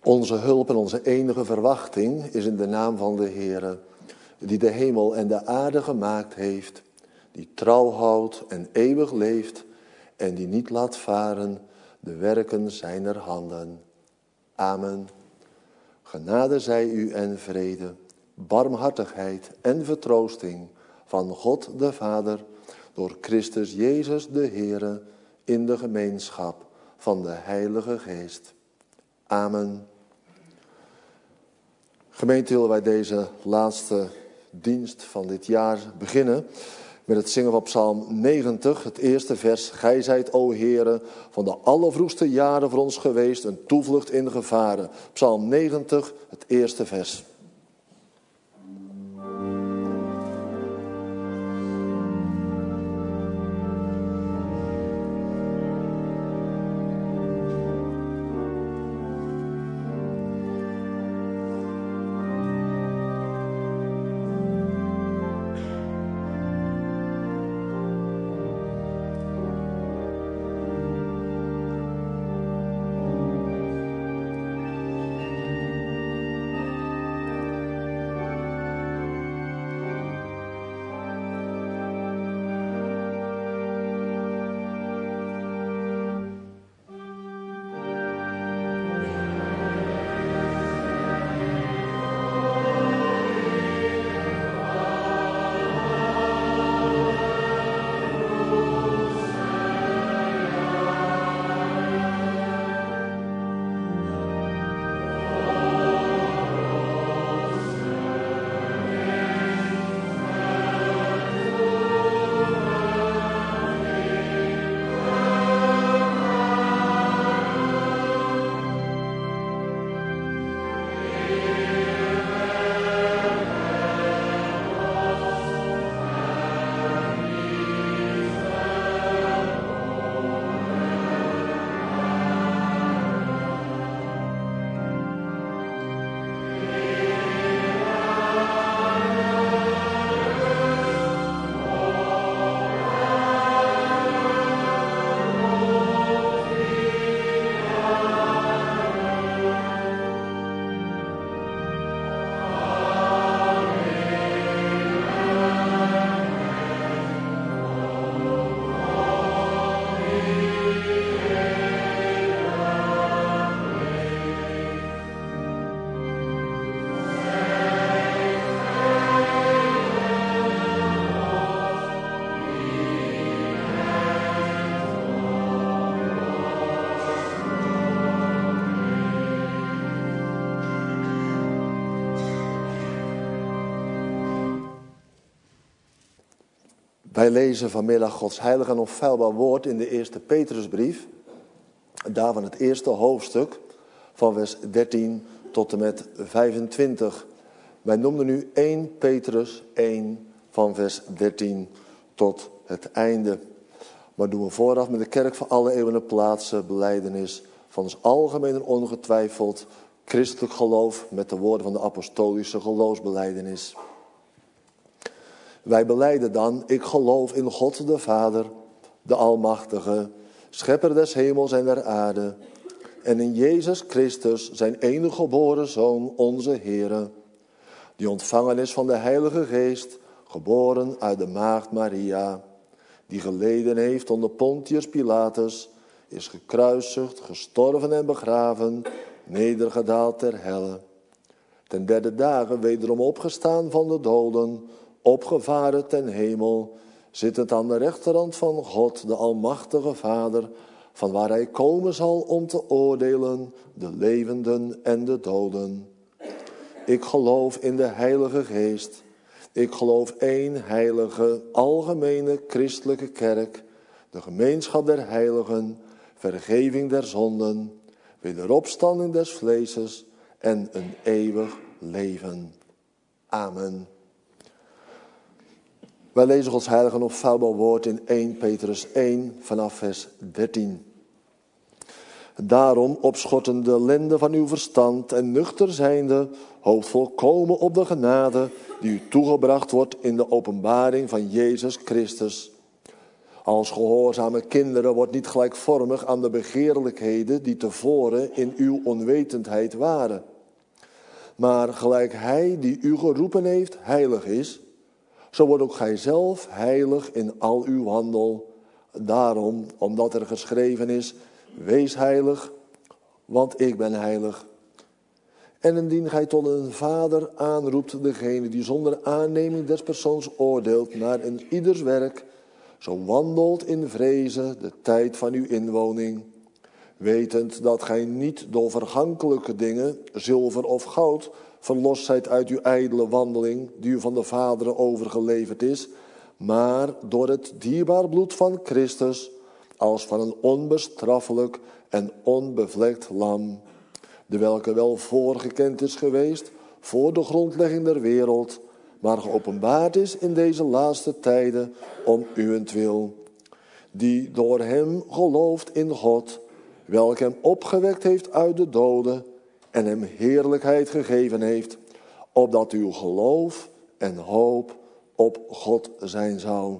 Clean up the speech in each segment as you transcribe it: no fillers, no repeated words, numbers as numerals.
Onze hulp en onze enige verwachting is in de naam van de Heere, die de hemel en de aarde gemaakt heeft, die trouw houdt en eeuwig leeft en die niet laat varen de werken zijner handen. Amen. Genade zij u en vrede, barmhartigheid en vertroosting van God de Vader door Christus Jezus de Heere in de gemeenschap van de Heilige Geest. Amen. Gemeente, willen wij deze laatste dienst van dit jaar beginnen met het zingen van Psalm 90, het eerste vers. Gij zijt, o Heere, van de allervroegste jaren voor ons geweest, een toevlucht in gevaren. Psalm 90, het eerste vers. Wij lezen vanmiddag Gods heilig en onfeilbaar woord in de eerste Petrusbrief. Daarvan het eerste hoofdstuk van vers 13 tot en met 25. Wij noemden nu 1 Petrus 1 van vers 13 tot het einde. Maar doen we vooraf met de kerk van alle eeuwen en plaatsen belijdenis van ons algemeen en ongetwijfeld christelijk geloof met de woorden van de apostolische geloofsbelijdenis. Wij belijden dan, ik geloof in God de Vader, de Almachtige, schepper des hemels en der aarde, en in Jezus Christus, zijn enige geboren Zoon, onze Heere, die ontvangen is van de Heilige Geest, geboren uit de maagd Maria, die geleden heeft onder Pontius Pilatus, is gekruisigd, gestorven en begraven, nedergedaald ter helle. Ten derde dagen wederom opgestaan van de doden, opgevaren ten hemel, zittend aan de rechterhand van God, de Almachtige Vader, van waar hij komen zal om te oordelen de levenden en de doden. Ik geloof in de Heilige Geest. Ik geloof één heilige, algemene christelijke kerk, de gemeenschap der heiligen, vergeving der zonden, wederopstanding des vleeses en een eeuwig leven. Amen. Wij lezen Gods heilige en onfeilbaar woord in 1 Petrus 1 vanaf vers 13. Daarom, opschorten de lenden van uw verstand en nuchter zijnde, hoopt volkomen op de genade die u toegebracht wordt in de openbaring van Jezus Christus. Als gehoorzame kinderen wordt niet gelijkvormig aan de begeerlijkheden die tevoren in uw onwetendheid waren. Maar gelijk hij die u geroepen heeft heilig is, zo wordt ook gij zelf heilig in al uw wandel. Daarom, omdat er geschreven is, wees heilig, want ik ben heilig. En indien gij tot een vader aanroept degene die zonder aanneming des persoons oordeelt naar een ieders werk, zo wandelt in vrezen de tijd van uw inwoning, wetend dat gij niet door vergankelijke dingen, zilver of goud, verlost zijt uit uw ijdele wandeling, die u van de vaderen overgeleverd is, maar door het dierbaar bloed van Christus, als van een onbestraffelijk en onbevlekt lam, de welke wel voorgekend is geweest voor de grondlegging der wereld, maar geopenbaard is in deze laatste tijden om uwentwil, die door hem gelooft in God, welke hem opgewekt heeft uit de doden en hem heerlijkheid gegeven heeft, opdat uw geloof en hoop op God zijn zou.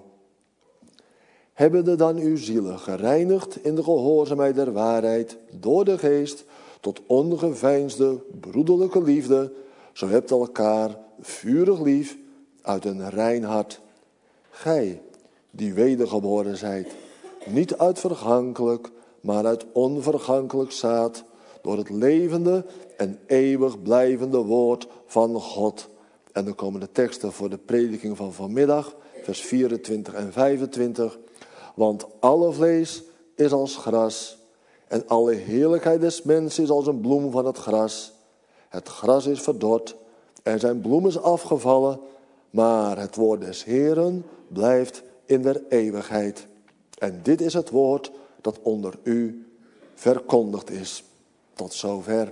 Hebbende dan uw zielen gereinigd in de gehoorzaamheid der waarheid door de geest tot ongeveinsde broederlijke liefde, zo hebt elkaar vurig lief uit een rein hart. Gij, die wedergeboren zijt, niet uit vergankelijk, maar uit onvergankelijk zaad, door het levende en eeuwig blijvende woord van God. En dan komen de teksten voor de prediking van vanmiddag, vers 24 en 25. Want alle vlees is als gras, en alle heerlijkheid des mensen is als een bloem van het gras. Het gras is verdord, en zijn bloem is afgevallen, maar het woord des Heeren blijft in der eeuwigheid. En dit is het woord dat onder u verkondigd is. Tot zover.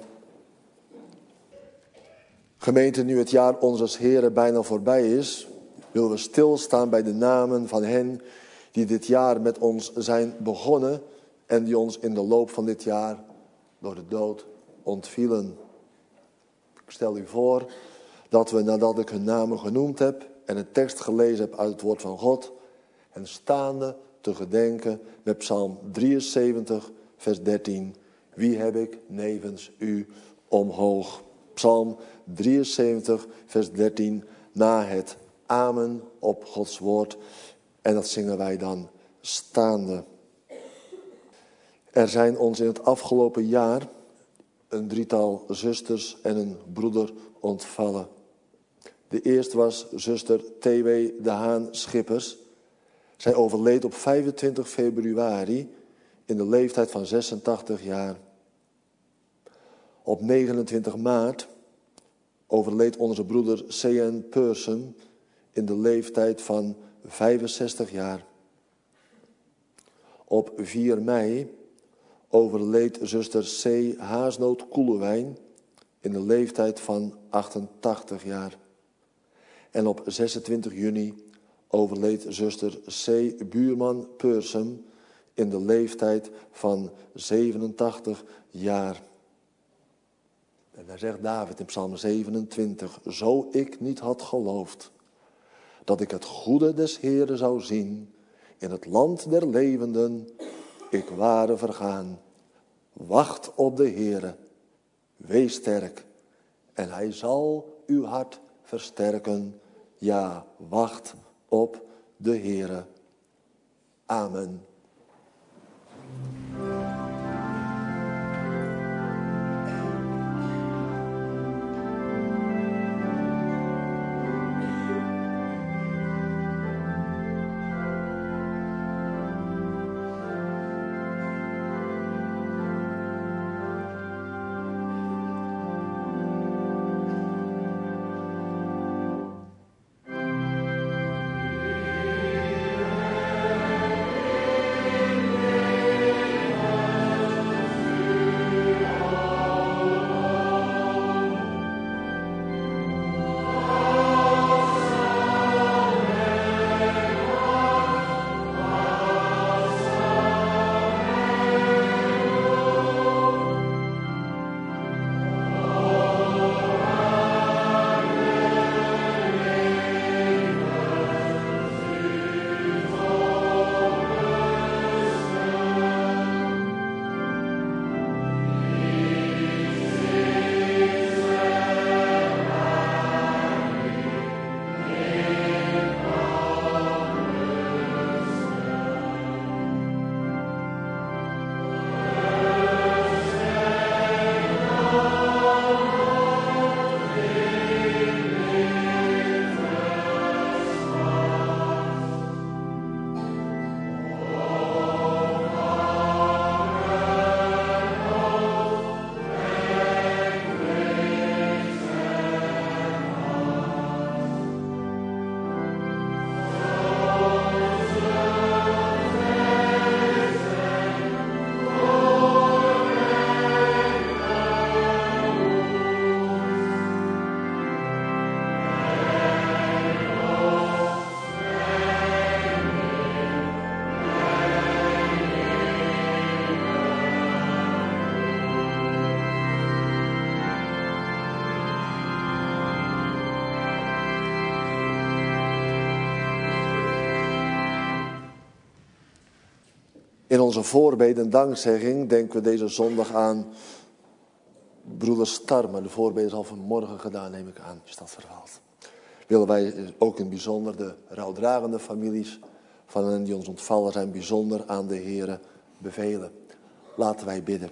Gemeente, nu het jaar onzes Heren bijna voorbij is, willen we stilstaan bij de namen van hen die dit jaar met ons zijn begonnen en die ons in de loop van dit jaar door de dood ontvielen. Ik stel u voor dat we, nadat ik hun namen genoemd heb en een tekst gelezen heb uit het woord van God, en staande te gedenken met Psalm 73, vers 13. Wie heb ik nevens u omhoog? Psalm 73, vers 13, na het amen op Gods woord. En dat zingen wij dan staande. Er zijn ons in het afgelopen jaar een drietal zusters en een broeder ontvallen. De eerste was zuster T.W. de Haan Schippers. Zij overleed op 25 februari in de leeftijd van 86 jaar. Op 29 maart overleed onze broeder C.N. Peursum in de leeftijd van 65 jaar. Op 4 mei overleed zuster C. Haasnoot Koelewijn in de leeftijd van 88 jaar. En op 26 juni overleed zuster C. Buurman Peursum in de leeftijd van 87 jaar. En daar zegt David in Psalm 27, zo ik niet had geloofd dat ik het goede des Heeren zou zien in het land der levenden, ik ware vergaan. Wacht op de Heere, wees sterk en hij zal uw hart versterken. Ja, wacht op de Heere. Amen. In onze voorbeden en dankzegging denken we deze zondag aan broeder Starmer. De voorbeden is al vanmorgen gedaan, neem ik aan, is dat verhaald. Willen wij ook in bijzonder de rouwdragende families van hen die ons ontvallen zijn bijzonder aan de Heere bevelen. Laten wij bidden.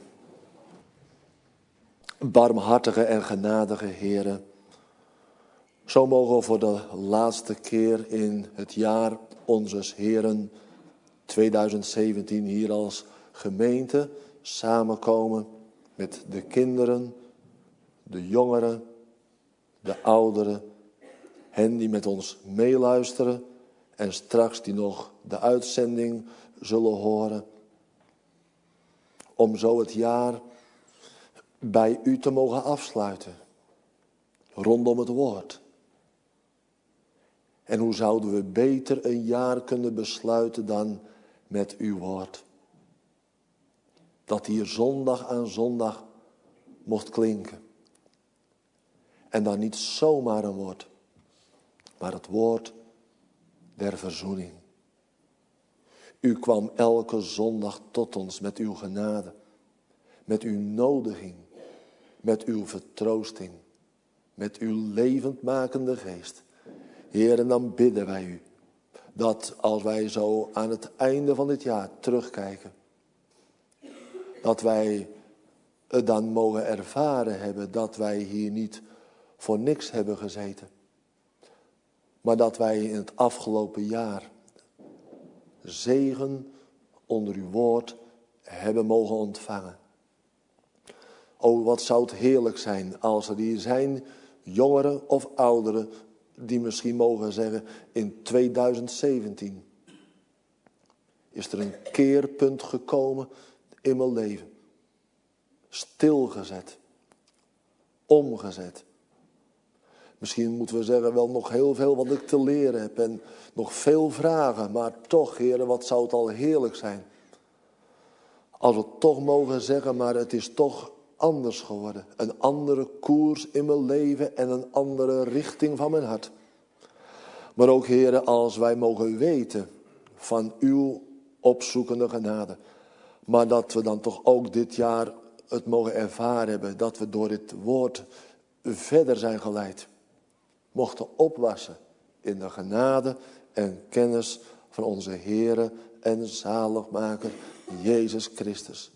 Barmhartige en genadige Heere, zo mogen we voor de laatste keer in het jaar onzes Heeren 2017 hier als gemeente samenkomen met de kinderen, de jongeren, de ouderen, hen die met ons meeluisteren en straks die nog de uitzending zullen horen. Om zo het jaar bij u te mogen afsluiten, rondom het woord. En hoe zouden we beter een jaar kunnen besluiten dan met uw woord? Dat hier zondag aan zondag mocht klinken. En dan niet zomaar een woord, maar het woord der verzoening. U kwam elke zondag tot ons met uw genade, met uw nodiging, met uw vertroosting, met uw levendmakende geest. Heer, en dan bidden wij u dat als wij zo aan het einde van dit jaar terugkijken, dat wij het dan mogen ervaren hebben dat wij hier niet voor niks hebben gezeten, maar dat wij in het afgelopen jaar zegen onder uw woord hebben mogen ontvangen. O, wat zou het heerlijk zijn als er hier zijn, jongeren of ouderen, die misschien mogen zeggen, in 2017 is er een keerpunt gekomen in mijn leven. Stilgezet. Omgezet. Misschien moeten we zeggen, wel nog heel veel wat ik te leren heb en nog veel vragen, maar toch, heren, wat zou het al heerlijk zijn. Als we toch mogen zeggen, maar het is toch anders geworden. Een andere koers in mijn leven en een andere richting van mijn hart. Maar ook, heren, als wij mogen weten van uw opzoekende genade. Maar dat we dan toch ook dit jaar het mogen ervaren hebben. Dat we door dit woord verder zijn geleid. Mochten opwassen in de genade en kennis van onze Heere en zaligmaker Jezus Christus.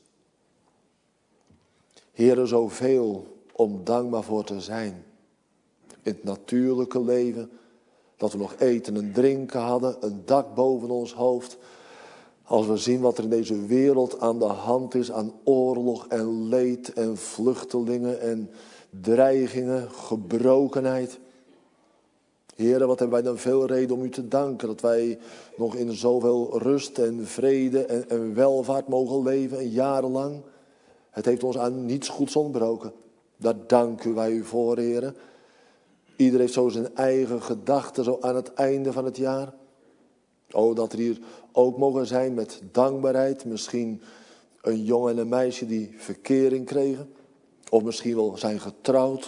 Heere, zoveel om dankbaar voor te zijn. In het natuurlijke leven, dat we nog eten en drinken hadden, een dak boven ons hoofd. Als we zien wat er in deze wereld aan de hand is aan oorlog en leed en vluchtelingen en dreigingen, gebrokenheid. Heere, wat hebben wij dan veel reden om u te danken. Dat wij nog in zoveel rust en vrede en welvaart mogen leven en jarenlang. Het heeft ons aan niets goeds ontbroken. Daar danken wij u voor, Heere. Ieder heeft zo zijn eigen gedachten zo aan het einde van het jaar. O, dat er hier ook mogen zijn met dankbaarheid. Misschien een jongen en een meisje die verkering kregen. Of misschien wel zijn getrouwd.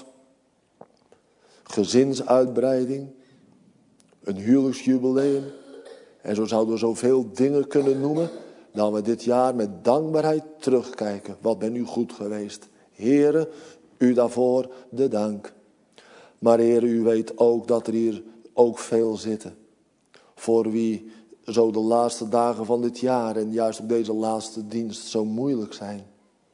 Gezinsuitbreiding. Een huwelijksjubileum. En zo zouden we zoveel dingen kunnen noemen. Dan we dit jaar met dankbaarheid terugkijken. Wat ben u goed geweest. Heere, u daarvoor de dank. Maar Heere, u weet ook dat er hier ook veel zitten. Voor wie zo de laatste dagen van dit jaar en juist op deze laatste dienst zo moeilijk zijn.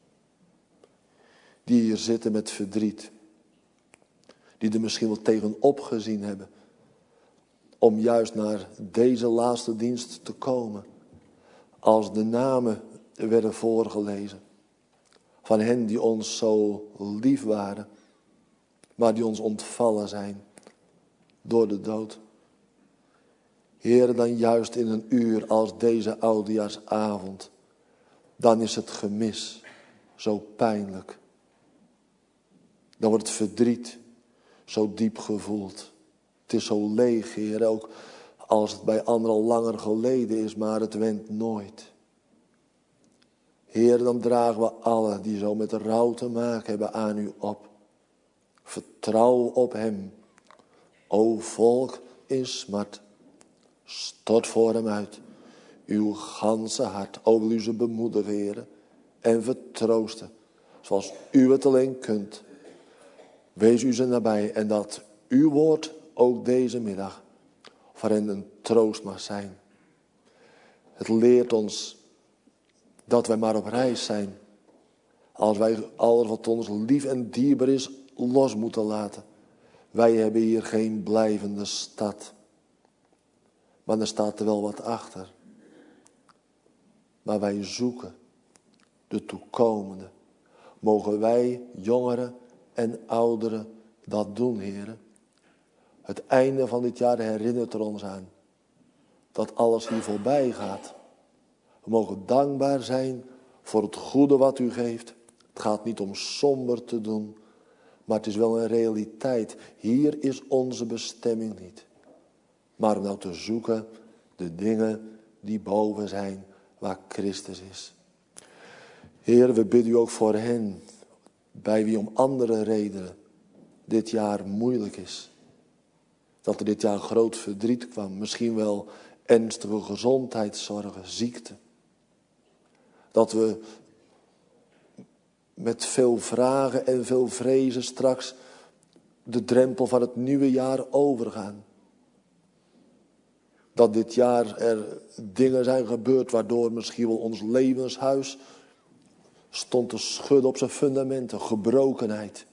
Die hier zitten met verdriet. Die er misschien wel tegenop gezien hebben. Om juist naar deze laatste dienst te komen. Als de namen werden voorgelezen. Van hen die ons zo lief waren. Maar die ons ontvallen zijn. Door de dood. Heer, dan juist in een uur als deze oudejaarsavond. Dan is het gemis zo pijnlijk. Dan wordt het verdriet zo diep gevoeld. Het is zo leeg, Heer, ook als het bij anderen al langer geleden is, maar het went nooit. Heer, dan dragen we alle die zo met rouw te maken hebben aan u op. Vertrouw op hem. O volk in smart, stort voor hem uit uw ganse hart. O, wil u ze bemoedigen, Heer, en vertroosten, zoals u het alleen kunt. Wees u ze nabij en dat uw woord ook deze middag voor hen een troost mag zijn. Het leert ons dat wij maar op reis zijn. Als wij alles wat ons lief en dierbaar is los moeten laten. Wij hebben hier geen blijvende stad. Maar er staat er wel wat achter. Maar wij zoeken de toekomende. Mogen wij, jongeren en ouderen, dat doen, heren. Het einde van dit jaar herinnert er ons aan. Dat alles hier voorbij gaat. We mogen dankbaar zijn voor het goede wat u geeft. Het gaat niet om somber te doen. Maar het is wel een realiteit. Hier is onze bestemming niet. Maar om nou te zoeken de dingen die boven zijn, waar Christus is. Heer, we bidden u ook voor hen, bij wie om andere redenen dit jaar moeilijk is. Dat er dit jaar groot verdriet kwam, misschien wel ernstige gezondheidszorgen, ziekte. Dat we met veel vragen en veel vrezen straks de drempel van het nieuwe jaar overgaan. Dat dit jaar er dingen zijn gebeurd waardoor misschien wel ons levenshuis stond te schudden op zijn fundamenten. Gebrokenheid.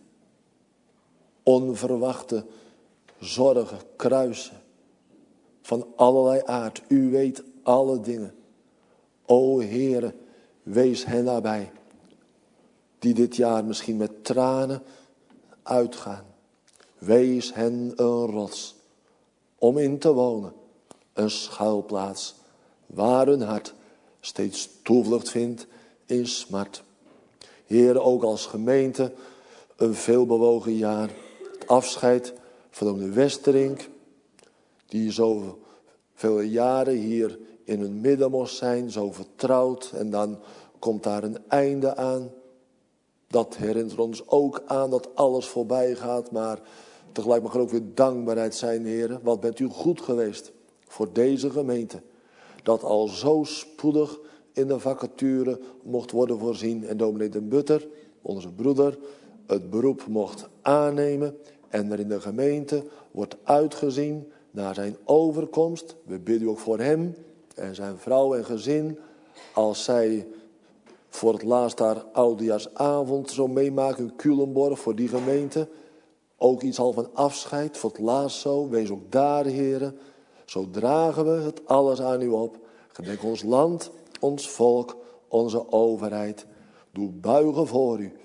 Onverwachte zorgen, kruisen. Van allerlei aard. U weet alle dingen. O Heere, wees hen nabij. Die dit jaar misschien met tranen uitgaan. Wees hen een rots om in te wonen. Een schuilplaats waar hun hart steeds toevlucht vindt in smart. Heere, ook als gemeente een veelbewogen jaar. Het afscheid van dominee Westerink, die zo vele jaren hier in hun midden moest zijn, zo vertrouwd. En dan komt daar een einde aan. Dat herinnert ons ook aan dat alles voorbij gaat, maar tegelijk mag er ook weer dankbaarheid zijn, Heere. Wat bent u goed geweest voor deze gemeente. Dat al zo spoedig in de vacature mocht worden voorzien. En dominee Den Butter, onze broeder, het beroep mocht aannemen. En er in de gemeente wordt uitgezien naar zijn overkomst. We bidden u ook voor hem en zijn vrouw en gezin. Als zij voor het laatst haar oudejaarsavond zo meemaken in Culemborg voor die gemeente. Ook iets al van afscheid, voor het laatst zo. Wees ook daar, heren. Zo dragen we het alles aan u op. Gedenk ons land, ons volk, onze overheid. Doe buigen voor u.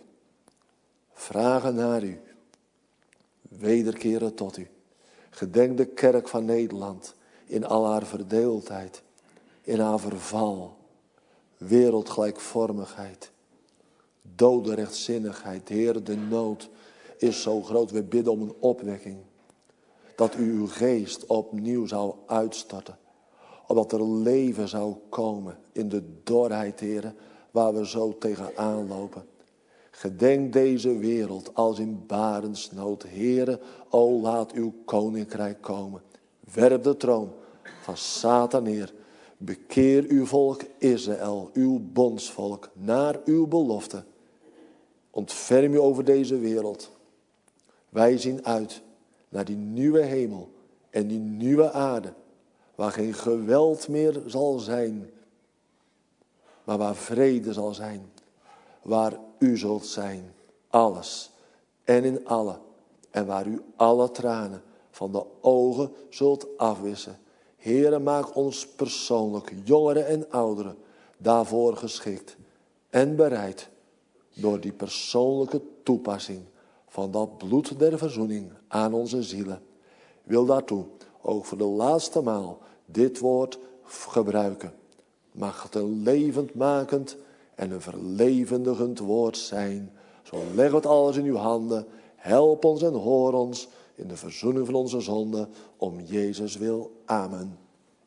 Vragen naar u. Wederkeren tot u. Gedenk de kerk van Nederland in al haar verdeeldheid. In haar verval. Wereldgelijkvormigheid. Dode rechtzinnigheid. Heer, de nood is zo groot. We bidden om een opwekking. Dat u uw geest opnieuw zou uitstorten. Opdat er leven zou komen in de dorheid, Heer, waar we zo tegenaan lopen. Gedenk deze wereld als in barensnood. Heere, o laat uw koninkrijk komen. Werp de troon van Satan neer. Bekeer uw volk Israël, uw bondsvolk, naar uw belofte. Ontferm u over deze wereld. Wij zien uit naar die nieuwe hemel en die nieuwe aarde, waar geen geweld meer zal zijn, maar waar vrede zal zijn, waar u zult zijn, alles en in alle, en waar u alle tranen van de ogen zult afwissen. Heere, maak ons persoonlijk, jongeren en ouderen, daarvoor geschikt en bereid door die persoonlijke toepassing van dat bloed der verzoening aan onze zielen. Wil daartoe ook voor de laatste maal dit woord gebruiken. Mag het een levendmakend en een verlevendigend woord zijn. Zo leg het alles in uw handen. Help ons en hoor ons in de verzoening van onze zonden. Om Jezus wil. Amen.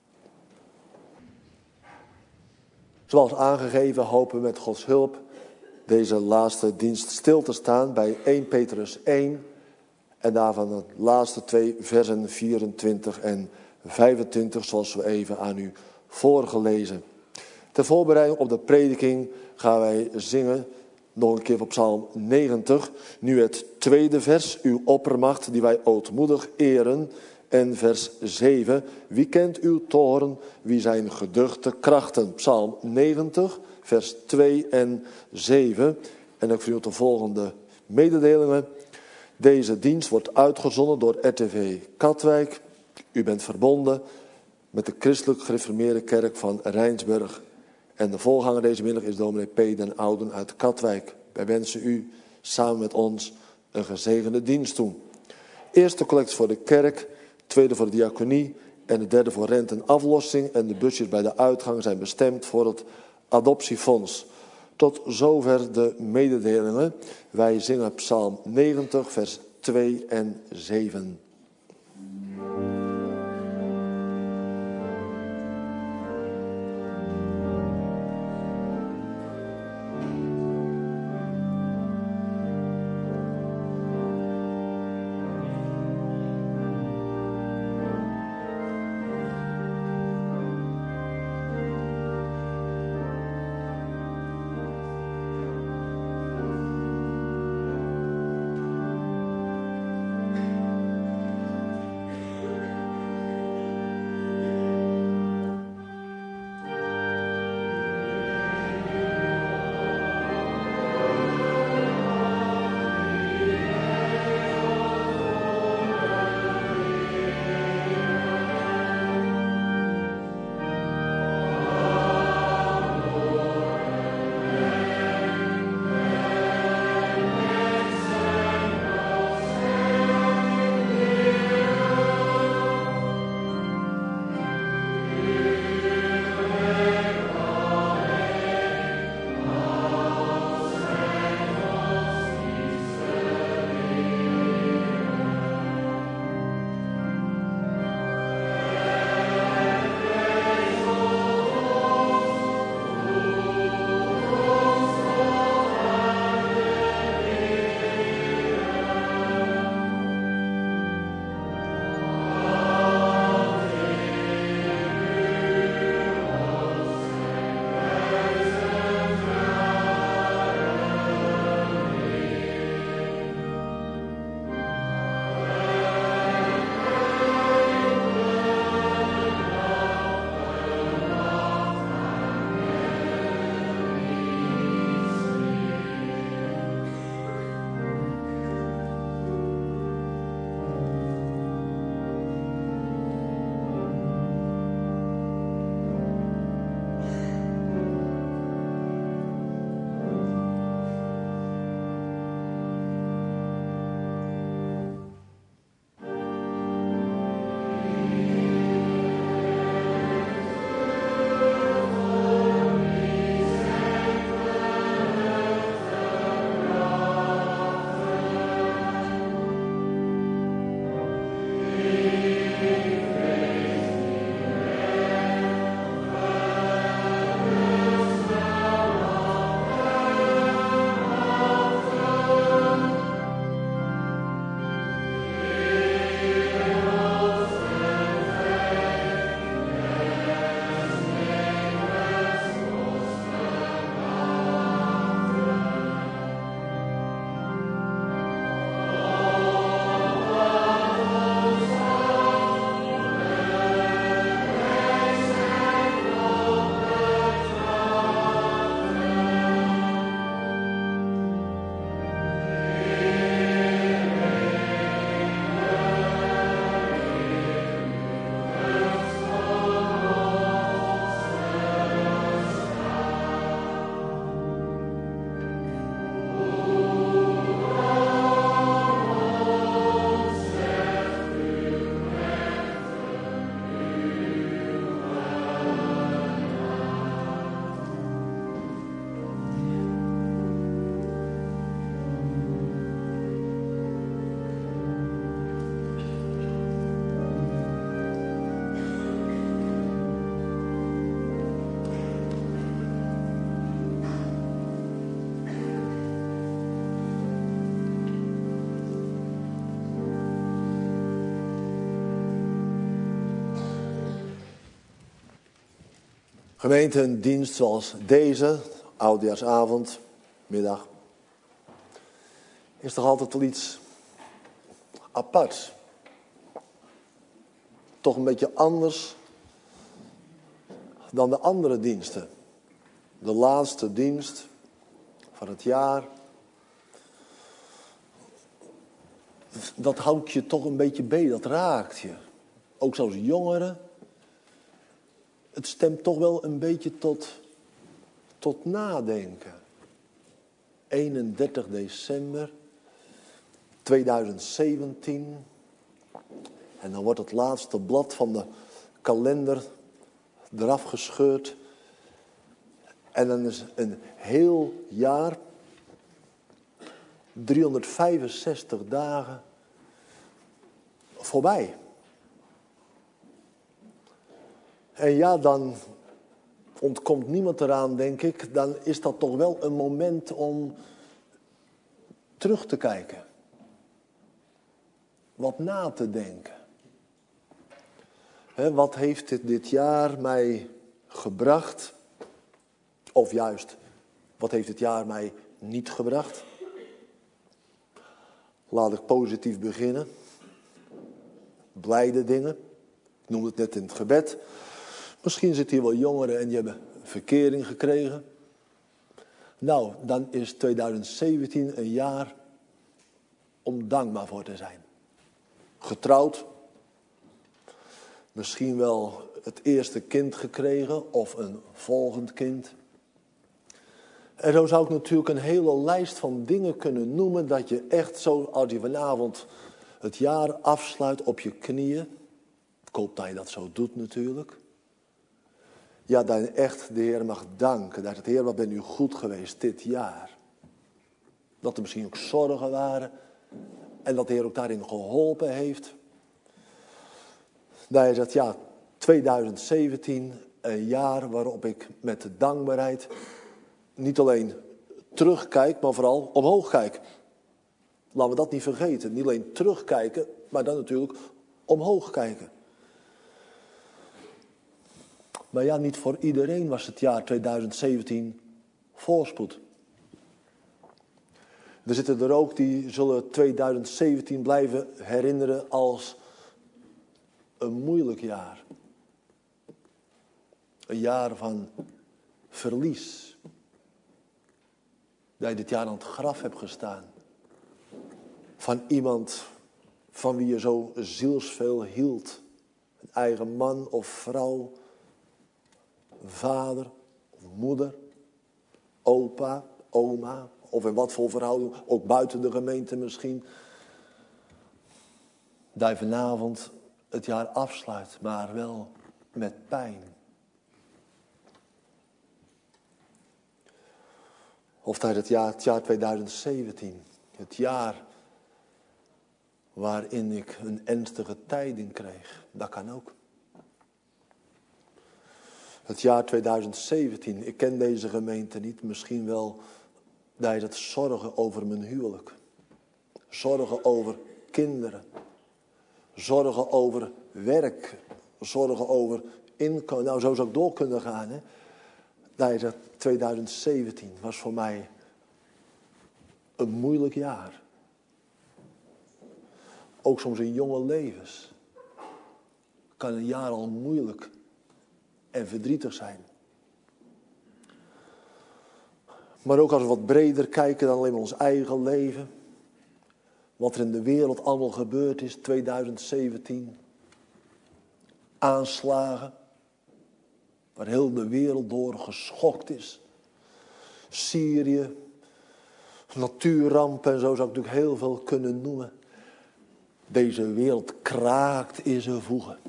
Zoals aangegeven hopen we met Gods hulp deze laatste dienst stil te staan bij 1 Petrus 1. En daarvan de laatste 2 versen 24 en 25 zoals we even aan u voorgelezen. Ter voorbereiding op de prediking gaan wij zingen nog een keer op Psalm 90. Nu het tweede vers, uw oppermacht die wij ootmoedig eren. En vers 7, wie kent uw toren, wie zijn geduchte krachten. Psalm 90, vers 2 en 7. En ik vind de volgende mededelingen. Deze dienst wordt uitgezonden door RTV Katwijk. U bent verbonden met de Christelijk Gereformeerde Kerk van Rijnsburg. En de voorganger deze middag is dominee P. den Ouden uit Katwijk. Wij wensen u samen met ons een gezegende dienst toe. Eerste collectie voor de kerk, tweede voor de diaconie en de derde voor rente en aflossing. En de busjes bij de uitgang zijn bestemd voor het adoptiefonds. Tot zover de mededelingen. Wij zingen Psalm 90, vers 2 en 7. Gemeente, een dienst zoals deze, oudejaarsavond, middag, is toch altijd wel iets aparts. Toch een beetje anders dan de andere diensten. De laatste dienst van het jaar. Dat houdt je toch een beetje bij, dat raakt je. Ook zoals jongeren. Het stemt toch wel een beetje tot nadenken. 31 december 2017. En dan wordt het laatste blad van de kalender eraf gescheurd. En dan is een heel jaar, 365 dagen, voorbij. En ja, dan ontkomt niemand eraan, denk ik. Dan is dat toch wel een moment om terug te kijken. Wat na te denken. Wat heeft dit jaar mij gebracht? Of juist, wat heeft het jaar mij niet gebracht? Laat ik positief beginnen. Blijde dingen. Ik noemde het net in het gebed. Misschien zitten hier wel jongeren en die hebben verkering gekregen. Nou, dan is 2017 een jaar om dankbaar voor te zijn. Getrouwd. Misschien wel het eerste kind gekregen of een volgend kind. En zo zou ik natuurlijk een hele lijst van dingen kunnen noemen dat je echt zo, als je vanavond het jaar afsluit op je knieën. Ik hoop dat je dat zo doet natuurlijk. Ja, dat je echt de Heer mag danken. Dat het Heer, wat bent u goed geweest dit jaar. Dat er misschien ook zorgen waren. En dat de Heer ook daarin geholpen heeft. Dat je zegt, ja, 2017, een jaar waarop ik met de dankbaarheid niet alleen terugkijk, maar vooral omhoog kijk. Laten we dat niet vergeten. Niet alleen terugkijken, maar dan natuurlijk omhoog kijken. Maar ja, niet voor iedereen was het jaar 2017 voorspoed. Er zitten er ook die zullen 2017 blijven herinneren als een moeilijk jaar. Een jaar van verlies. Dat je dit jaar aan het graf hebt gestaan. Van iemand van wie je zo zielsveel hield. Een eigen man of vrouw. Vader of moeder. Opa, oma. Of in wat voor verhouding. Ook buiten de gemeente misschien. Dat je vanavond het jaar afsluit. Maar wel met pijn. Of dat het jaar 2017. Het jaar waarin ik een ernstige tijding kreeg. Dat kan ook. Het jaar 2017. Ik ken deze gemeente niet. Misschien wel dat je dat zorgen over mijn huwelijk. Zorgen over kinderen. Zorgen over werk. Zorgen over inkomen. Nou, zo zou ik door kunnen gaan. Hè? Dat je zegt, 2017 was voor mij een moeilijk jaar. Ook soms in jonge levens kan een jaar al moeilijk en verdrietig zijn. Maar ook als we wat breder kijken dan alleen maar ons eigen leven. Wat er in de wereld allemaal gebeurd is, 2017. Aanslagen. Waar heel de wereld door geschokt is. Syrië. Natuurrampen en zo zou ik natuurlijk heel veel kunnen noemen. Deze wereld kraakt in zijn voegen.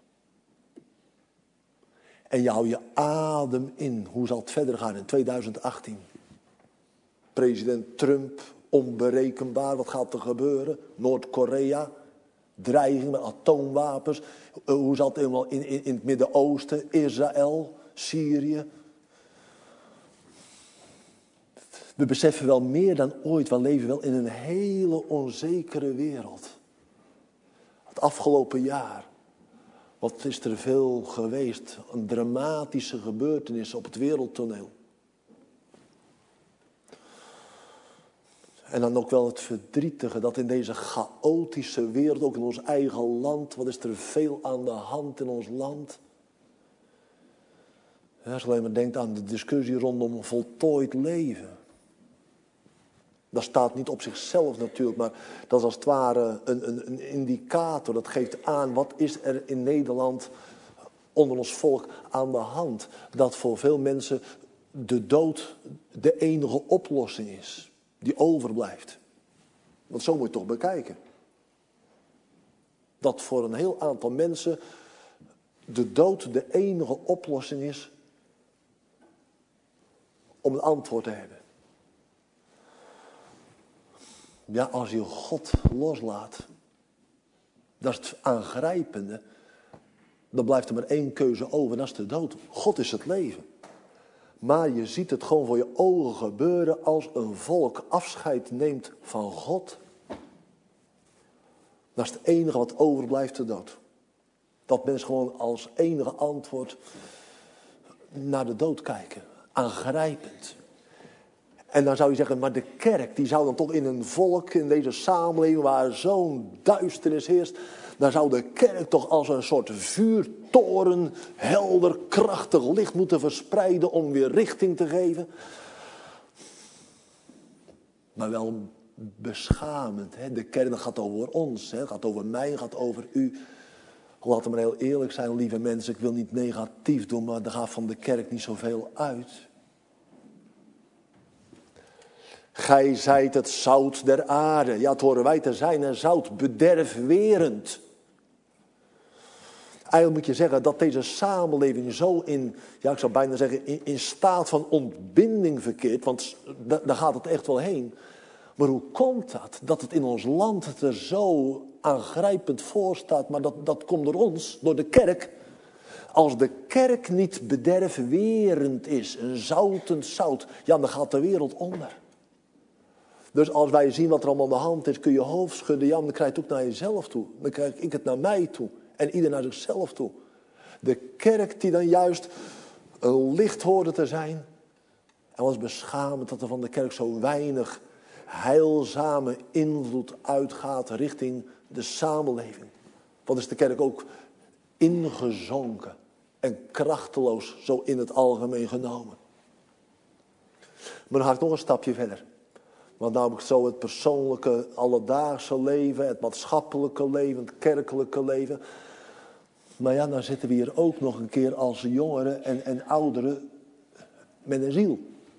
En je houdt je adem in. Hoe zal het verder gaan in 2018? President Trump, onberekenbaar. Wat gaat er gebeuren? Noord-Korea, dreiging met atoomwapens. Hoe zal het helemaal in het Midden-Oosten? Israël, Syrië. We beseffen wel meer dan ooit, we leven wel in een hele onzekere wereld. Het afgelopen jaar Wat is er veel geweest, een dramatische gebeurtenis op het wereldtoneel. En dan ook wel het verdrietige dat in deze chaotische wereld, ook in ons eigen land, wat is er veel aan de hand in ons land. Ja, als je alleen maar denkt aan de discussie rondom voltooid leven. Dat staat niet op zichzelf natuurlijk, maar dat is als het ware een indicator. Dat geeft aan wat is er in Nederland onder ons volk aan de hand. Dat voor veel mensen de dood de enige oplossing is. Die overblijft. Want zo moet je het toch bekijken. Dat voor een heel aantal mensen de dood de enige oplossing is om een antwoord te hebben. Ja, als je God loslaat, dat is het aangrijpende. Dan blijft er maar één keuze over, en dat is de dood. God is het leven. Maar je ziet het gewoon voor je ogen gebeuren als een volk afscheid neemt van God. Dat is het enige wat overblijft, de dood. Dat mensen gewoon als enige antwoord naar de dood kijken. Aangrijpend. En dan zou je zeggen, maar de kerk, die zou dan toch in een volk, in deze samenleving waar zo'n duisternis heerst, dan zou de kerk toch als een soort vuurtoren helder, krachtig licht moeten verspreiden om weer richting te geven. Maar wel beschamend. Hè? De kerk, dat gaat over ons, hè? Gaat over mij, gaat over u. Laten we maar heel eerlijk zijn, lieve mensen. Ik wil niet negatief doen, maar er gaat van de kerk niet zoveel uit. Gij zijt het zout der aarde. Ja, het horen wij te zijn, en zout bederfwerend. Eigenlijk moet je zeggen dat deze samenleving zo in, ja, ik zou bijna zeggen, in staat van ontbinding verkeert. Want daar gaat het echt wel heen. Maar hoe komt dat? Dat het in ons land het er zo aangrijpend voor staat. Maar dat komt door ons, door de kerk. Als de kerk niet bederfwerend is, een zoutend zout, ja, dan gaat de wereld onder. Dus als wij zien wat er allemaal aan de hand is, kun je hoofd schudden. Ja, dan krijg je het ook naar jezelf toe. Dan krijg ik het naar mij toe. En ieder naar zichzelf toe. De kerk die dan juist een licht hoorde te zijn. En was beschamend dat er van de kerk zo weinig heilzame invloed uitgaat richting de samenleving. Wat is de kerk ook ingezonken en krachteloos zo in het algemeen genomen. Maar dan ga ik nog een stapje verder. Want namelijk zo het persoonlijke, alledaagse leven, het maatschappelijke leven, het kerkelijke leven. Maar ja, dan zitten we hier ook nog een keer als jongeren en ouderen met een ziel.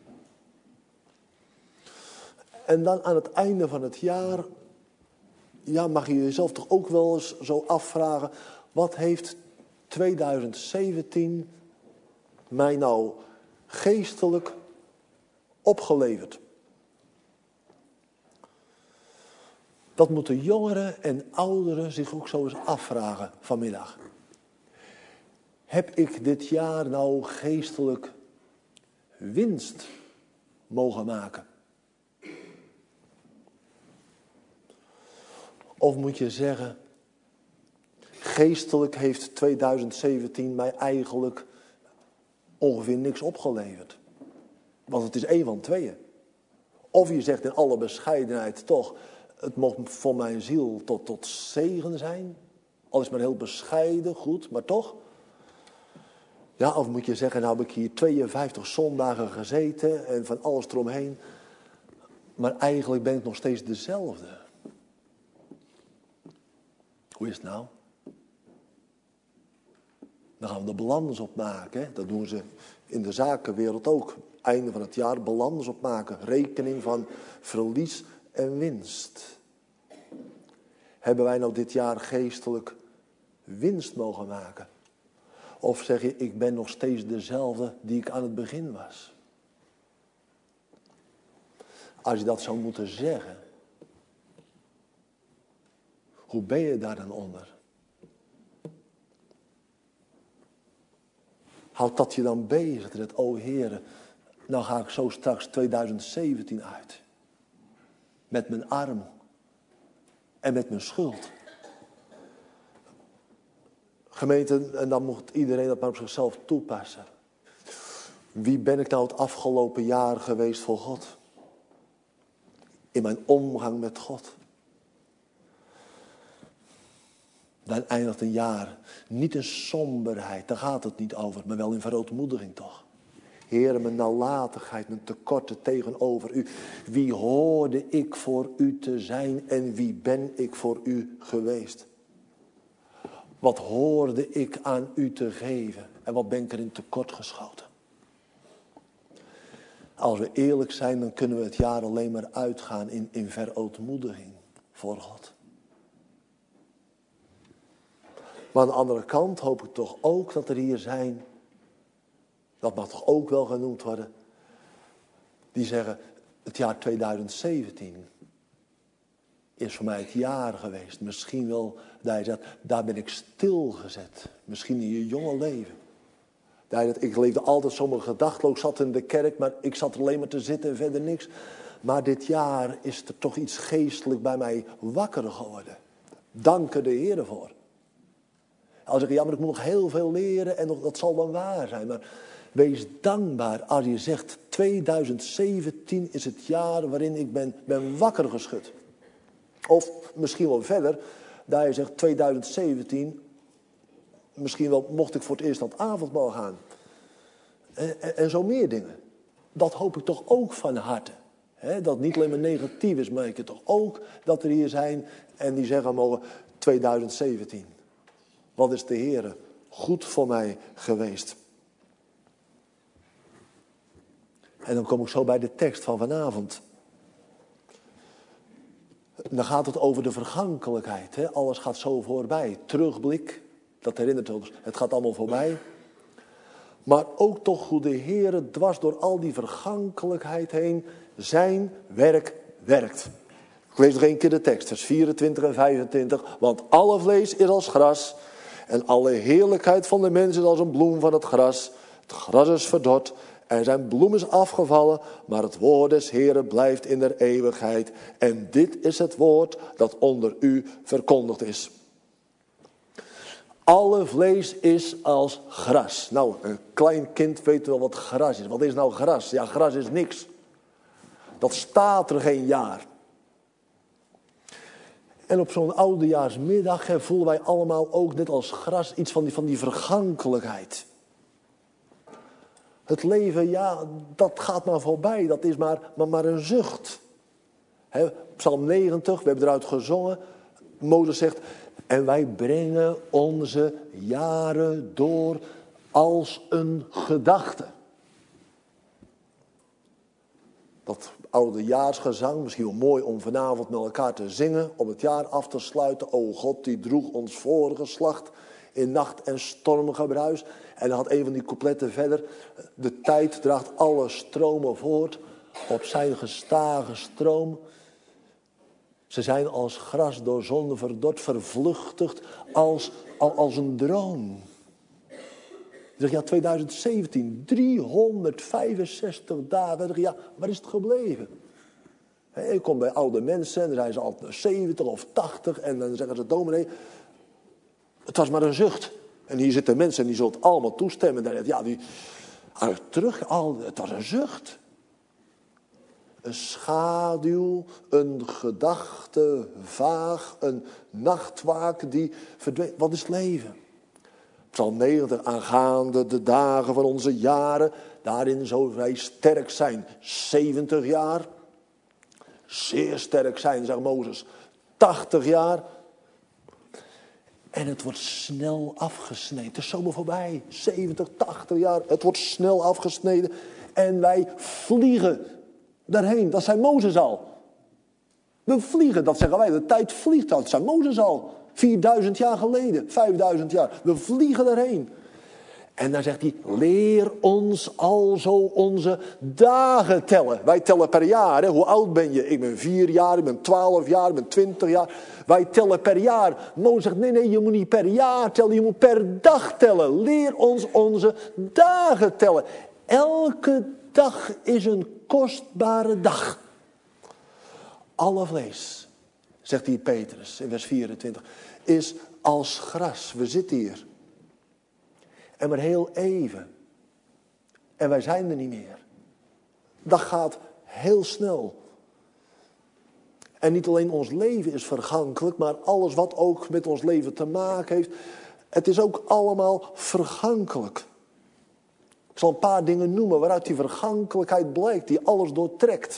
En dan aan het einde van het jaar, ja, mag je jezelf toch ook wel eens zo afvragen. Wat heeft 2017 mij nou geestelijk opgeleverd? Dat moeten jongeren en ouderen zich ook zo eens afvragen vanmiddag. Heb ik dit jaar nou geestelijk winst mogen maken? Of moet je zeggen, geestelijk heeft 2017 mij eigenlijk ongeveer niks opgeleverd. Want het is één van tweeën. Of je zegt in alle bescheidenheid toch, het mocht voor mijn ziel tot zegen zijn. Al is maar heel bescheiden, goed, maar toch. Ja, of moet je zeggen, nou heb ik hier 52 zondagen gezeten en van alles eromheen. Maar eigenlijk ben ik nog steeds dezelfde. Hoe is het nou? Dan gaan we de balans opmaken. Hè? Dat doen ze in de zakenwereld ook. Einde van het jaar balans opmaken. Rekening van verlies en winst. Hebben wij nou dit jaar geestelijk winst mogen maken? Of zeg je, ik ben nog steeds dezelfde die ik aan het begin was? Als je dat zou moeten zeggen, hoe ben je daar dan onder? Houdt dat je dan bezig met, o Heere, nou ga ik zo straks 2017 uit. Met mijn arm en met mijn schuld. Gemeente, en dan moet iedereen dat maar op zichzelf toepassen. Wie ben ik nou het afgelopen jaar geweest voor God? In mijn omgang met God. Dan eindigt een jaar niet in somberheid, daar gaat het niet over, maar wel in verootmoediging toch. Heere, mijn nalatigheid, mijn tekorten tegenover u. Wie hoorde ik voor u te zijn en wie ben ik voor u geweest? Wat hoorde ik aan u te geven en wat ben ik er in tekort geschoten? Als we eerlijk zijn, dan kunnen we het jaar alleen maar uitgaan in verootmoediging voor God. Maar aan de andere kant hoop ik toch ook dat er hier zijn, dat mag toch ook wel genoemd worden, die zeggen, het jaar 2017 is voor mij het jaar geweest. Misschien wel, dat je zegt, daar ben ik stilgezet. Misschien in je jonge leven. Ik leefde altijd zomaar gedachteloos, zat in de kerk, maar ik zat er alleen maar te zitten en verder niks. Maar dit jaar is er toch iets geestelijk bij mij wakker geworden. Dank er de Heer voor. Als ik, ja, maar ik moet nog heel veel leren en dat zal dan waar zijn. Maar wees dankbaar als je zegt, 2017 is het jaar waarin ik ben wakker geschud. Of misschien wel verder, dat je zegt 2017, misschien wel mocht ik voor het eerst aan het avondmaal gaan. En zo meer dingen. Dat hoop ik toch ook van harte. He, dat niet alleen maar negatief is, maar ik het toch ook dat er hier zijn en die zeggen mogen 2017. Wat is de Heere goed voor mij geweest. En dan kom ik zo bij de tekst van vanavond. Dan gaat het over de vergankelijkheid. Hè? Alles gaat zo voorbij. Terugblik, dat herinnert ons. Het gaat allemaal voorbij. Maar ook toch hoe de Heere dwars door al die vergankelijkheid heen zijn werk werkt. Ik lees nog één keer de tekst, vers 24 en 25. Want alle vlees is als gras. En alle heerlijkheid van de mens is als een bloem van het gras. Het gras is verdord. En zijn bloem is afgevallen, maar het woord des Heeren blijft in der eeuwigheid. En dit is het woord dat onder u verkondigd is. Alle vlees is als gras. Nou, een klein kind weet wel wat gras is. Wat is nou gras? Ja, gras is niks. Dat staat er geen jaar. En op zo'n oudejaarsmiddag voelen wij allemaal ook net als gras iets van die vergankelijkheid. Het leven, ja, dat gaat maar voorbij. Dat is maar een zucht. Psalm 90, we hebben eruit gezongen. Mozes zegt, en wij brengen onze jaren door als een gedachte. Dat oudejaarsgezang, misschien wel mooi om vanavond met elkaar te zingen. Om het jaar af te sluiten. O God, die droeg ons vorige slacht in nacht en stormige bruis. En dan had een van die coupletten verder. De tijd draagt alle stromen voort op zijn gestage stroom. Ze zijn als gras door zonde verdord, vervluchtigd als een droom. Je zegt, ja, 2017, 365 dagen. Ja, waar is het gebleven? Ik kom bij oude mensen en dan zijn ze al 70 of 80 en dan zeggen ze, dominee, het was maar een zucht. En hier zitten mensen en die zullen het allemaal toestemmen. Ja, het was een zucht. Een schaduw, een gedachte, vaag, een nachtwaak die verdwijnt. Wat is het leven? Psalm 90, aangaande de dagen van onze jaren, daarin zo wij sterk zijn, 70 jaar. Zeer sterk zijn, zegt Mozes, 80 jaar. En het wordt snel afgesneden. Het is zomaar voorbij. 70, 80 jaar. Het wordt snel afgesneden. En wij vliegen daarheen. Dat zei Mozes al. We vliegen, dat zeggen wij. De tijd vliegt al. Dat zei Mozes al. 4000 jaar geleden. 5000 jaar. We vliegen daarheen. En dan zegt hij, leer ons alzo onze dagen tellen. Wij tellen per jaar. Hè? Hoe oud ben je? Ik ben 4 jaar, ik ben 12 jaar, ik ben 20 jaar. Wij tellen per jaar. Mozes zegt, nee, je moet niet per jaar tellen, je moet per dag tellen. Leer ons onze dagen tellen. Elke dag is een kostbare dag. Alle vlees, zegt hier Petrus in vers 24, is als gras. We zitten hier. En maar heel even. En wij zijn er niet meer. Dat gaat heel snel. En niet alleen ons leven is vergankelijk, maar alles wat ook met ons leven te maken heeft. Het is ook allemaal vergankelijk. Ik zal een paar dingen noemen waaruit die vergankelijkheid blijkt, die alles doortrekt.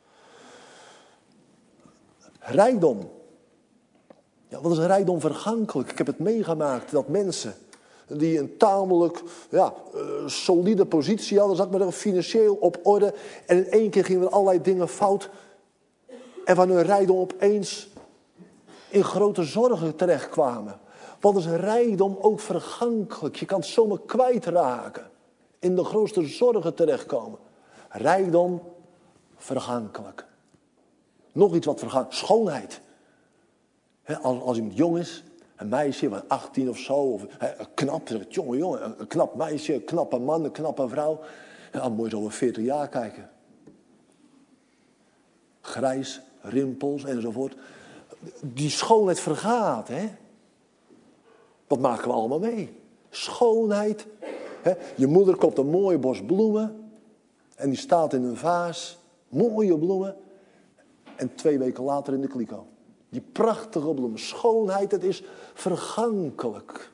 Rijkdom. Ja, wat is een rijkdom vergankelijk? Ik heb het meegemaakt dat mensen die een tamelijk solide positie hadden, zal ik maar zeggen, financieel op orde. En in één keer gingen er allerlei dingen fout. En van hun rijkdom opeens in grote zorgen terechtkwamen. Wat is rijkdom ook vergankelijk? Je kan het zomaar kwijtraken. In de grootste zorgen terechtkomen. Rijkdom vergankelijk. Nog iets wat vergankelijk. Schoonheid. Als iemand jong is, een meisje van 18 of zo, of knap, jongen, een knap meisje, een knappe man, een knappe vrouw. Dan moet je zo over 40 jaar kijken. Grijs, rimpels enzovoort. Die schoonheid vergaat, hè. Wat maken we allemaal mee? Schoonheid. Hè? Je moeder koopt een mooie bos bloemen. En die staat in een vaas. Mooie bloemen. En 2 weken later in de kliko. Die prachtige bloemen. Schoonheid, het is vergankelijk.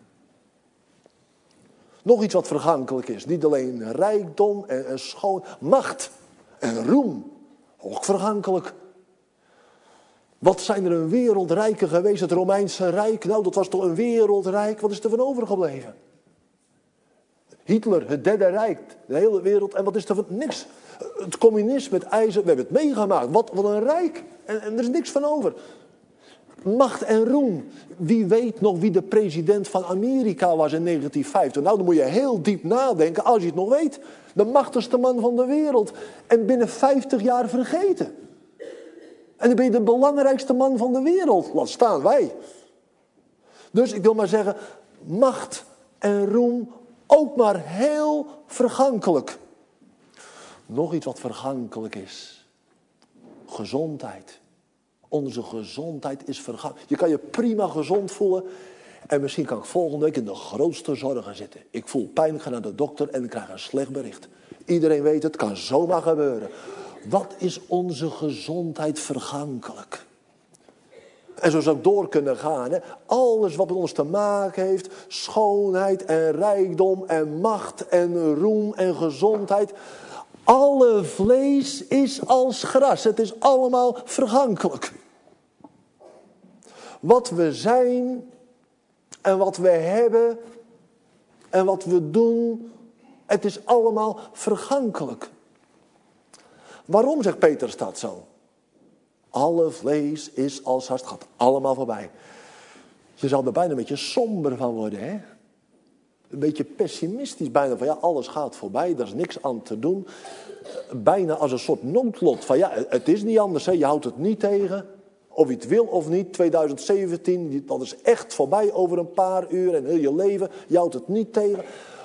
Nog iets wat vergankelijk is. Niet alleen rijkdom en schoon. Macht en roem. Ook vergankelijk. Wat zijn er een wereldrijken geweest, het Romeinse Rijk? Nou, dat was toch een wereldrijk. Wat is er van overgebleven? Hitler, het Derde Rijk, de hele wereld. En wat is er van? Niks. Het communisme, het ijzer, we hebben het meegemaakt. Wat een rijk. En er is niks van over. Macht en roem. Wie weet nog wie de president van Amerika was in 1950? Nou, dan moet je heel diep nadenken als je het nog weet. De machtigste man van de wereld. En binnen 50 jaar vergeten. En dan ben je de belangrijkste man van de wereld. Laat staan wij. Dus ik wil maar zeggen, macht en roem ook maar heel vergankelijk. Nog iets wat vergankelijk is. Gezondheid. Onze gezondheid is vergankelijk. Je kan je prima gezond voelen. En misschien kan ik volgende week in de grootste zorgen zitten. Ik voel pijn, ik ga naar de dokter en ik krijg een slecht bericht. Iedereen weet het, kan zomaar gebeuren. Wat is onze gezondheid vergankelijk? En zo zou ik door kunnen gaan. Hè? Alles wat met ons te maken heeft. Schoonheid en rijkdom en macht en roem en gezondheid. Alle vlees is als gras. Het is allemaal vergankelijk. Wat we zijn en wat we hebben en wat we doen. Het is allemaal vergankelijk. Waarom zegt Petrus dat zo? Alle vlees is als gras. Het gaat allemaal voorbij. Je zou er bijna een beetje somber van worden, hè? Een beetje pessimistisch bijna. Van ja, alles gaat voorbij. Er is niks aan te doen. Bijna als een soort noodlot. Van ja, het is niet anders, hè? Je houdt het niet tegen. Of je het wil of niet. 2017, dat is echt voorbij over een paar uur. En heel je leven. Je houdt het niet tegen.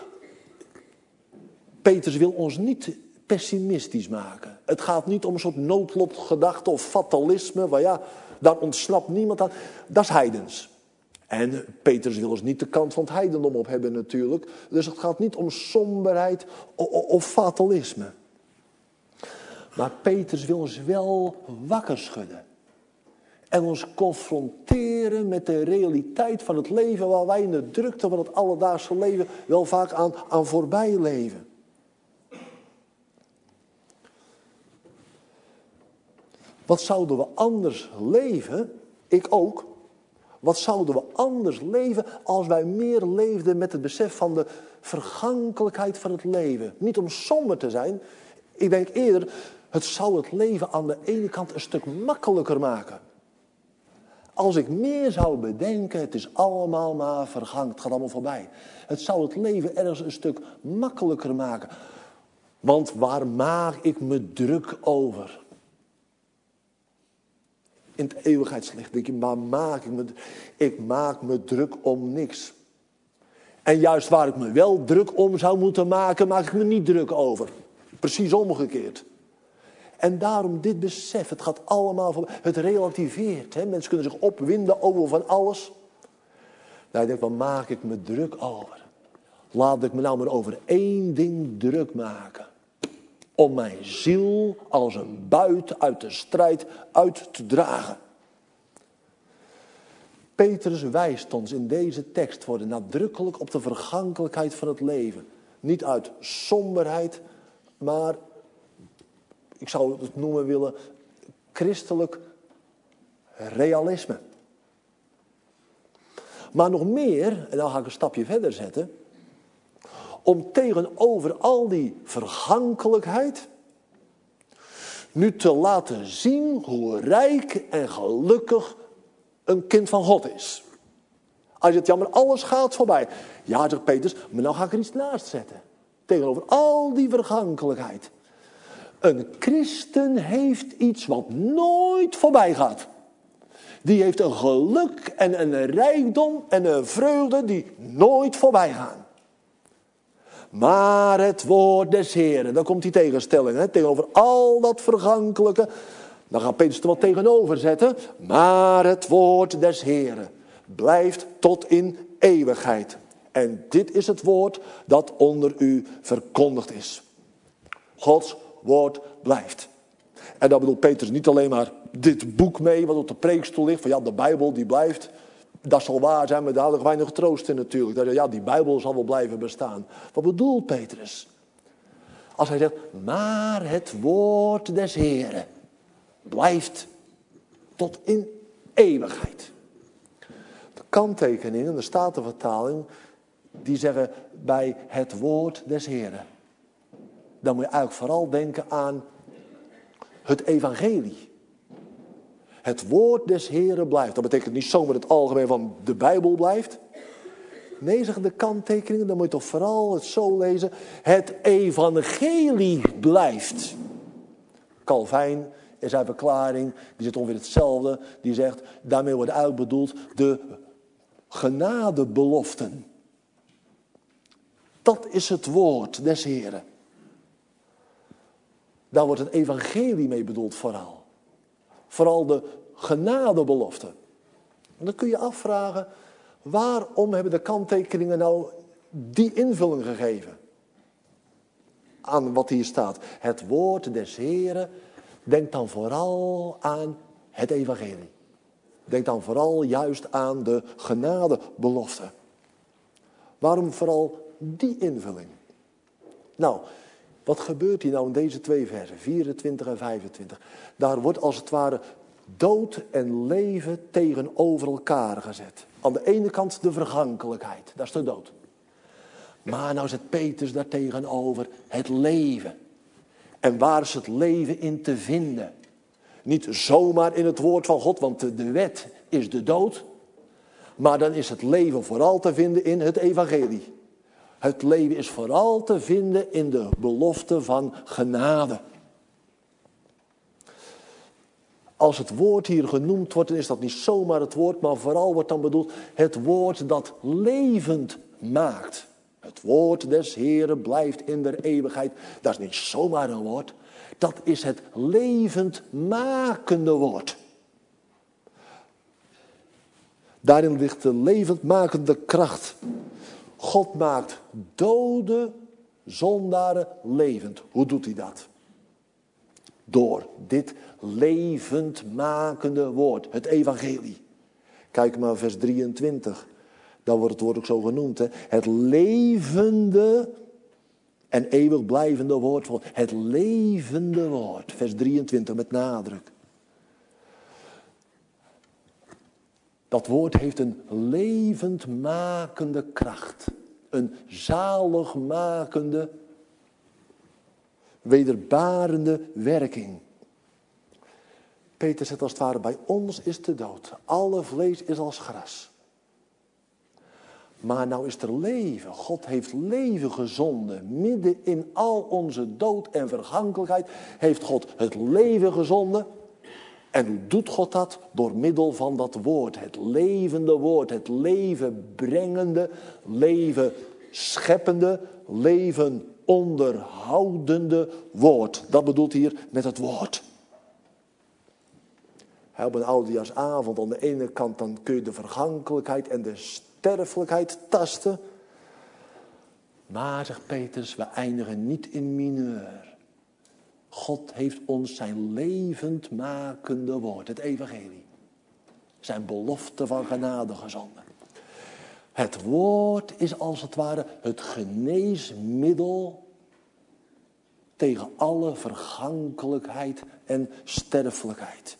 Petrus wil ons niet pessimistisch maken. Het gaat niet om een soort noodlotgedachte of fatalisme. Waar ja, daar ontsnapt niemand aan. Dat is heidens. En Petrus wil ons niet de kant van het heidendom op hebben natuurlijk. Dus het gaat niet om somberheid of fatalisme. Maar Petrus wil ons wel wakker schudden. En ons confronteren met de realiteit van het leven waar wij in de drukte van het alledaagse leven wel vaak aan voorbij leven. Wat zouden we anders leven? Ik ook. Wat zouden we anders leven als wij meer leefden met het besef van de vergankelijkheid van het leven? Niet om somber te zijn. Ik denk eerder, het zou het leven aan de ene kant een stuk makkelijker maken. Als ik meer zou bedenken, het is allemaal maar vergang, het gaat allemaal voorbij. Het zou het leven ergens een stuk makkelijker maken. Want waar maak ik me druk over? In het eeuwigheidslicht denk je, maar ik maak me druk om niks. En juist waar ik me wel druk om zou moeten maken, maak ik me niet druk over. Precies omgekeerd. En daarom dit besef, het gaat allemaal van, het relativeert. Hè? Mensen kunnen zich opwinden over van alles. Nou, ik denk, waar maak ik me druk over? Laat ik me nou maar over één ding druk maken. Om mijn ziel als een buit uit de strijd uit te dragen. Petrus wijst ons in deze tekst voor nadrukkelijk op de vergankelijkheid van het leven. Niet uit somberheid, maar ik zou het noemen willen christelijk realisme. Maar nog meer, en dan ga ik een stapje verder zetten, om tegenover al die vergankelijkheid nu te laten zien hoe rijk en gelukkig een kind van God is. Als je het jammer, alles gaat voorbij. Ja, zegt Petrus, maar nou ga ik er iets naast zetten. Tegenover al die vergankelijkheid. Een christen heeft iets wat nooit voorbij gaat. Die heeft een geluk en een rijkdom en een vreugde die nooit voorbij gaan. Maar het woord des Heren, dan komt die tegenstelling, hè, tegenover al dat vergankelijke. Dan gaat Petrus er wel tegenover zetten. Maar het woord des Heren blijft tot in eeuwigheid. En dit is het woord dat onder u verkondigd is. Gods woord blijft. En dan bedoelt Petrus niet alleen maar dit boek mee, wat op de preekstoel ligt. Van ja, de Bijbel die blijft. Dat zal waar zijn, maar daar ligt weinig troost in natuurlijk. Ja, die Bijbel zal wel blijven bestaan. Wat bedoelt Petrus? Als hij zegt, maar het woord des Heren blijft tot in eeuwigheid. De kanttekeningen, de Statenvertaling, die zeggen bij het woord des Heren. Dan moet je eigenlijk vooral denken aan het evangelie. Het woord des Heren blijft. Dat betekent niet zomaar het algemeen van de Bijbel blijft. Nee, zeggen de kanttekeningen, dan moet je toch vooral het zo lezen. Het evangelie blijft. Calvijn in zijn verklaring, die zit ongeveer hetzelfde. Die zegt, daarmee wordt eigenlijk bedoeld de genadebeloften. Dat is het woord des Heren. Daar wordt het evangelie mee bedoeld vooral. Vooral de genadebelofte. En dan kun je afvragen, waarom hebben de kanttekeningen nou die invulling gegeven? Aan wat hier staat. Het woord des Heren, denk dan vooral aan het evangelie. Denk dan vooral juist aan de genadebelofte. Waarom vooral die invulling? Nou, wat gebeurt hier nou in deze twee versen, 24 en 25? Daar wordt als het ware dood en leven tegenover elkaar gezet. Aan de ene kant de vergankelijkheid, dat is de dood. Maar nou zet Petrus daar tegenover het leven. En waar is het leven in te vinden? Niet zomaar in het woord van God, want de wet is de dood. Maar dan is het leven vooral te vinden in het evangelie. Het leven is vooral te vinden in de belofte van genade. Als het woord hier genoemd wordt, dan is dat niet zomaar het woord, maar vooral wordt dan bedoeld het woord dat levend maakt. Het woord des Heren blijft in der eeuwigheid. Dat is niet zomaar een woord. Dat is het levend makende woord. Daarin ligt de levend makende kracht. God maakt dode zondaren levend. Hoe doet hij dat? Door dit levendmakende woord, het evangelie. Kijk maar vers 23. Dan wordt het woord ook zo genoemd. Hè? Het levende en eeuwig blijvende woord. Het levende woord. Vers 23 met nadruk. Dat woord heeft een levendmakende kracht. Een zaligmakende, wederbarende werking. Peter zegt als het ware, bij ons is de dood. Alle vlees is als gras. Maar nou is er leven. God heeft leven gezonden. Midden in al onze dood en vergankelijkheid heeft God het leven gezonden. En hoe doet God dat? Door middel van dat woord. Het levende woord. Het leven brengende, leven scheppende, leven onderhoudende woord. Dat bedoelt hier met het woord. Op een oudejaarsavond aan de ene kant dan kun je de vergankelijkheid en de sterfelijkheid tasten. Maar, zegt Petrus, we eindigen niet in mineur. God heeft ons zijn levendmakende woord, het evangelie, zijn belofte van genade gezonden. Het woord is als het ware het geneesmiddel tegen alle vergankelijkheid en sterfelijkheid.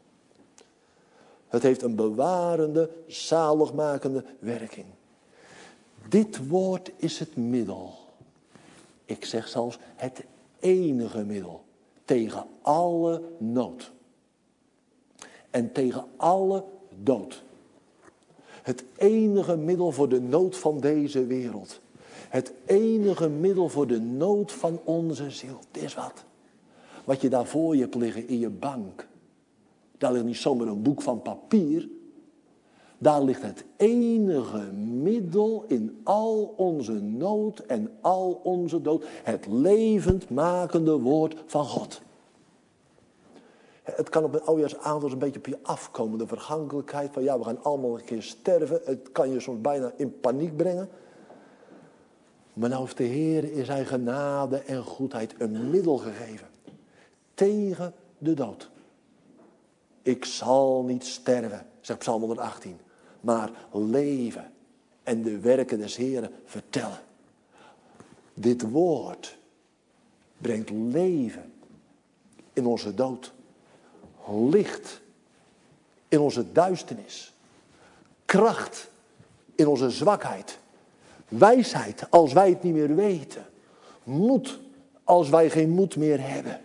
Het heeft een bewarende, zaligmakende werking. Dit woord is het middel. Ik zeg zelfs het enige middel tegen alle nood. En tegen alle dood. Het enige middel voor de nood van deze wereld. Het enige middel voor de nood van onze ziel. Dit is wat. Wat je daar voor je hebt liggen in je bank. Daar ligt niet zomaar een boek van papier. Daar ligt het enige middel in al onze nood en al onze dood. Het levendmakende woord van God. Het kan op een oudejaarsavond een beetje op je afkomen. De vergankelijkheid van ja, we gaan allemaal een keer sterven. Het kan je soms bijna in paniek brengen. Maar nou heeft de Heer in zijn genade en goedheid een middel gegeven. Tegen de dood. Ik zal niet sterven, zegt Psalm 118. Maar leven en de werken des Heeren vertellen. Dit woord brengt leven in onze dood. Licht in onze duisternis. Kracht in onze zwakheid. Wijsheid als wij het niet meer weten. Moed als wij geen moed meer hebben.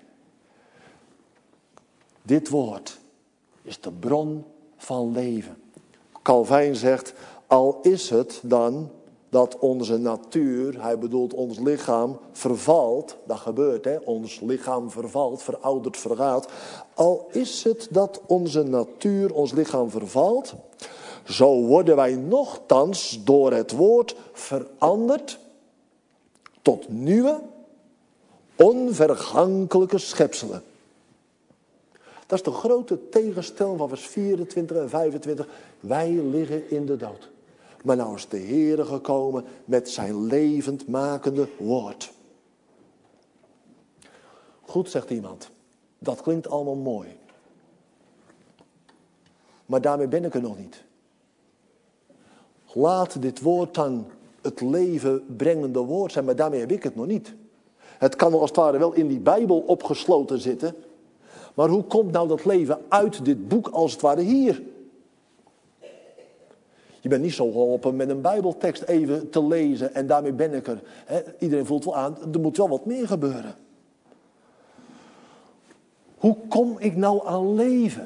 Dit woord is de bron van leven. Calvijn zegt, al is het dan dat onze natuur, hij bedoelt ons lichaam, vervalt. Dat gebeurt, hè? Ons lichaam vervalt, veroudert, vergaat. Al is het dat onze natuur, ons lichaam vervalt, zo worden wij nochtans door het woord veranderd tot nieuwe, onvergankelijke schepselen. Dat is de grote tegenstelling van vers 24 en 25. Wij liggen in de dood. Maar nou is de Heere gekomen met zijn levendmakende woord. Goed, zegt iemand. Dat klinkt allemaal mooi. Maar daarmee ben ik er nog niet. Laat dit woord dan het leven brengende woord zijn, maar daarmee heb ik het nog niet. Het kan als het ware wel in die Bijbel opgesloten zitten. Maar hoe komt nou dat leven uit dit boek als het ware hier? Je bent niet zo geholpen met een Bijbeltekst even te lezen en daarmee ben ik er. Iedereen voelt wel aan, er moet wel wat meer gebeuren. Hoe kom ik nou aan leven?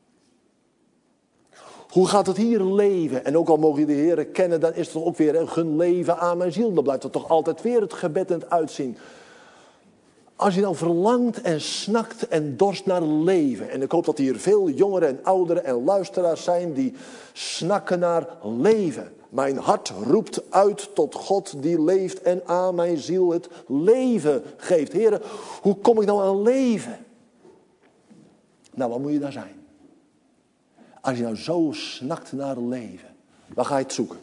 Hoe gaat het hier leven? En ook al mogen je de Heer kennen, dan is het toch ook weer een gun leven aan mijn ziel. Dan blijft er toch altijd weer het gebed en het uitzien. Als je nou verlangt en snakt en dorst naar leven. En ik hoop dat hier veel jongeren en ouderen en luisteraars zijn die snakken naar leven. Mijn hart roept uit tot God die leeft en aan mijn ziel het leven geeft. Heren, hoe kom ik nou aan leven? Nou, wat moet je daar zijn? Als je nou zo snakt naar leven, waar ga je het zoeken?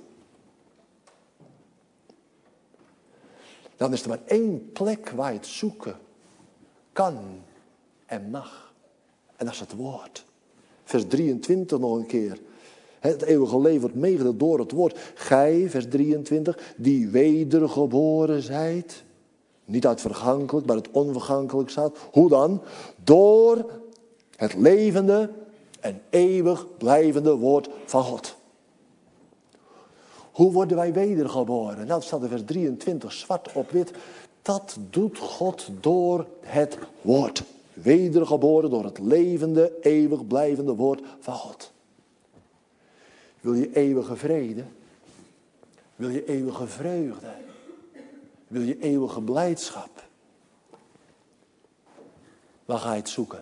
Dan is er maar één plek waar je het zoeken kan en mag. En dat is het woord. Vers 23 nog een keer. Het eeuwige leven wordt meegedeeld door het woord. Gij, vers 23, die wedergeboren zijt. Niet uit vergankelijk, maar het onvergankelijk staat. Hoe dan? Door het levende en eeuwig blijvende woord van God. Hoe worden wij wedergeboren? Nou, dat staat in vers 23, zwart op wit. Dat doet God door het woord. Wedergeboren door het levende, eeuwig blijvende woord van God. Wil je eeuwige vrede? Wil je eeuwige vreugde? Wil je eeuwige blijdschap? Waar ga je het zoeken?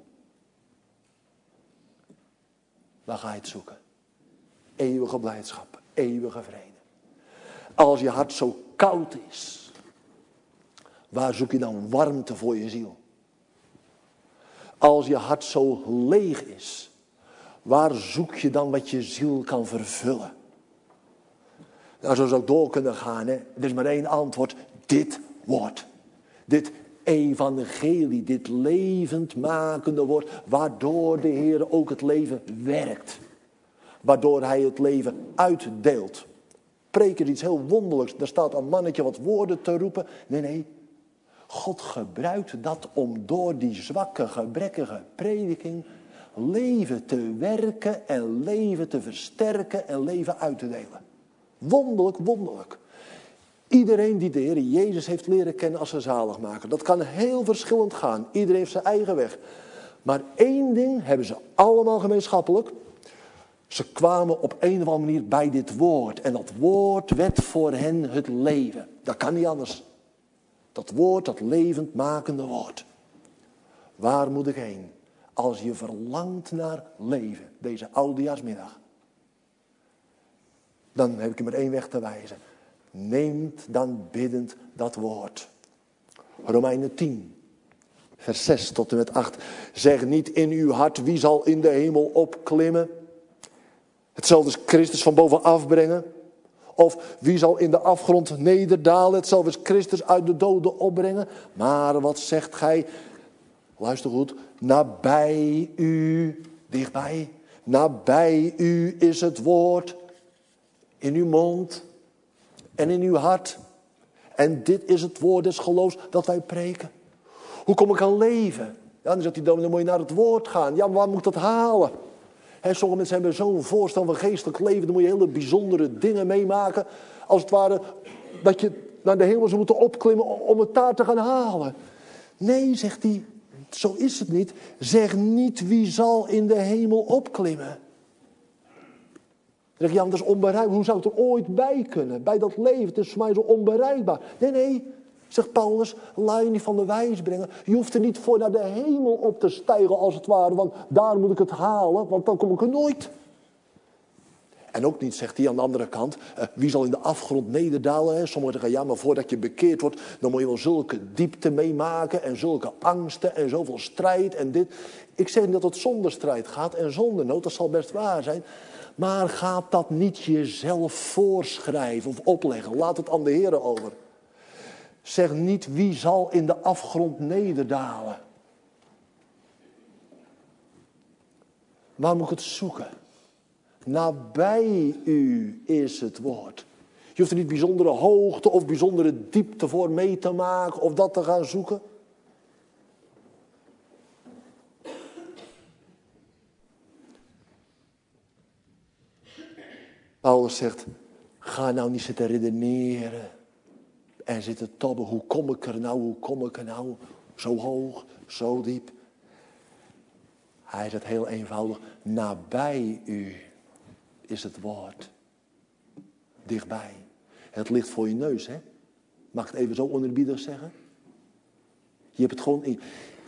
Waar ga je het zoeken? Eeuwige blijdschap, eeuwige vrede. Als je hart zo koud is, waar zoek je dan warmte voor je ziel? Als je hart zo leeg is, waar zoek je dan wat je ziel kan vervullen? Nou, zo zou ik door kunnen gaan. Hè? Er is maar één antwoord. Dit woord. Dit evangelie, dit levendmakende woord, waardoor de Heer ook het leven werkt. Waardoor hij het leven uitdeelt. Preken is iets heel wonderlijks. Daar staat een mannetje wat woorden te roepen. Nee. God gebruikt dat om door die zwakke, gebrekkige prediking leven te werken en leven te versterken en leven uit te delen. Wonderlijk, wonderlijk. Iedereen die de Heer Jezus heeft leren kennen als zijn zaligmaker. Dat kan heel verschillend gaan. Iedereen heeft zijn eigen weg. Maar één ding hebben ze allemaal gemeenschappelijk. Ze kwamen op een of andere manier bij dit woord. En dat woord werd voor hen het leven. Dat kan niet anders. Dat woord, dat levendmakende woord. Waar moet ik heen? Als je verlangt naar leven. Deze oudejaarsmiddag. Dan heb ik je maar één weg te wijzen. Neemt dan biddend dat woord. Romeinen 10. Vers 6 tot en met 8. Zeg niet in uw hart wie zal in de hemel opklimmen. Hetzelfde is Christus van boven afbrengen. Of wie zal in de afgrond nederdalen. Hetzelfde is Christus uit de doden opbrengen. Maar wat zegt gij? Luister goed. Nabij u. Dichtbij. Nabij u is het woord. In uw mond. En in uw hart. En dit is het woord des geloofs dat wij preken. Hoe kom ik aan leven? Ja, dan zegt die dominee, dan moet je naar het woord gaan. Ja, maar waar moet ik dat halen? Sommige mensen hebben zo'n voorstel van geestelijk leven. Dan moet je hele bijzondere dingen meemaken. Als het ware dat je naar de hemel zou moeten opklimmen om het daar te gaan halen. Nee, zegt hij, zo is het niet. Zeg niet wie zal in de hemel opklimmen. Dan zeg je, ja, dat is onbereikbaar. Hoe zou het er ooit bij kunnen? Bij dat leven, het is voor mij zo onbereikbaar. Nee, zegt Paulus, laat je niet van de wijs brengen. Je hoeft er niet voor naar de hemel op te stijgen als het ware. Want daar moet ik het halen, want dan kom ik er nooit. En ook niet, zegt hij aan de andere kant, wie zal in de afgrond nederdalen? Hè? Sommigen zeggen, ja, maar voordat je bekeerd wordt, dan moet je wel zulke diepte meemaken en zulke angsten en zoveel strijd en dit. Ik zeg niet dat het zonder strijd gaat en zonder nood, dat zal best waar zijn. Maar gaat dat niet jezelf voorschrijven of opleggen. Laat het aan de Heer over. Zeg niet wie zal in de afgrond nederdalen. Waar moet ik het zoeken? Nabij u is het woord. Je hoeft er niet bijzondere hoogte of bijzondere diepte voor mee te maken of dat te gaan zoeken. Paulus zegt, ga nou niet zitten redeneren en zitten tobben. Hoe kom ik er nou? Zo hoog, zo diep. Hij zegt heel eenvoudig, nabij u is het woord. Dichtbij. Het ligt voor je neus, hè? Mag ik het even zo onerbiedig zeggen? Je hebt het gewoon in.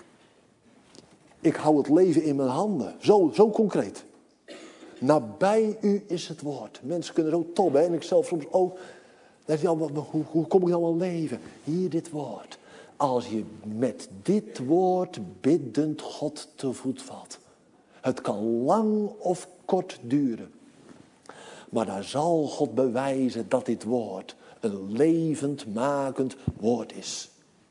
Ik hou het leven in mijn handen. Zo concreet. Nabij u is het woord. Mensen kunnen zo tobben, hè? En ik zelf soms ook. Dan zeg je, hoe kom ik nou aan leven? Hier dit woord. Als je met dit woord biddend God te voet valt. Het kan lang of kort duren. Maar dan zal God bewijzen dat dit woord een levendmakend woord is.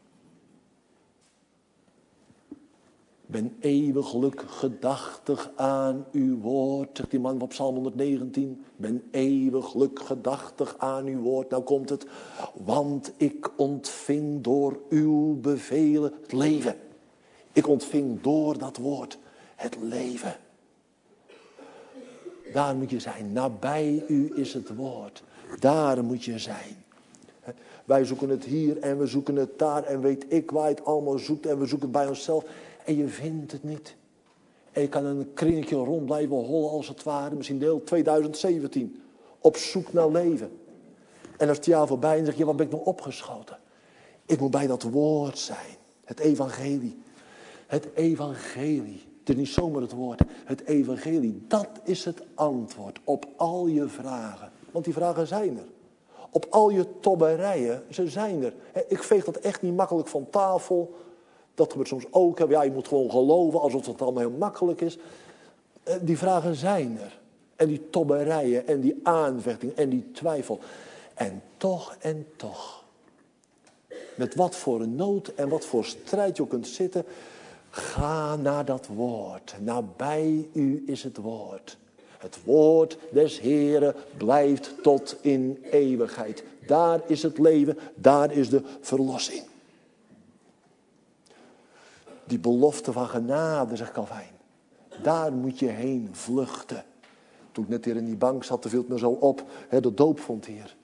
Ben eeuwiglijk gedachtig aan uw woord, zegt die man op Psalm 119. Ben eeuwiglijk gedachtig aan uw woord. Nou komt het, want ik ontving door uw bevelen het leven. Ik ontving door dat woord het leven. Daar moet je zijn. Nabij u is het woord. Daar moet je zijn. Wij zoeken het hier en we zoeken het daar en weet ik waar je het allemaal zoekt en we zoeken het bij onszelf. En je vindt het niet. En je kan een kringetje rond blijven hollen als het ware. Misschien deel 2017. Op zoek naar leven. En als het jaar voorbij is, dan zeg je, wat ben ik nou opgeschoten? Ik moet bij dat woord zijn. Het evangelie. Het evangelie. Het is niet zomaar het woord. Het evangelie. Dat is het antwoord op al je vragen. Want die vragen zijn er. Op al je tobberijen. Ze zijn er. Ik veeg dat echt niet makkelijk van tafel. Dat gebeurt soms ook. Ja, je moet gewoon geloven alsof het allemaal heel makkelijk is. Die vragen zijn er. En die tobberijen en die aanvechting en die twijfel. En toch, met wat voor een nood en wat voor strijd je ook kunt zitten, ga naar dat woord. Nabij u is het woord. Het woord des Heren blijft tot in eeuwigheid. Daar is het leven, daar is de verlossing. Die belofte van genade, zegt Calvijn. Daar moet je heen vluchten. Toen ik net hier in die bank zat, viel het me zo op. De doop vond hier.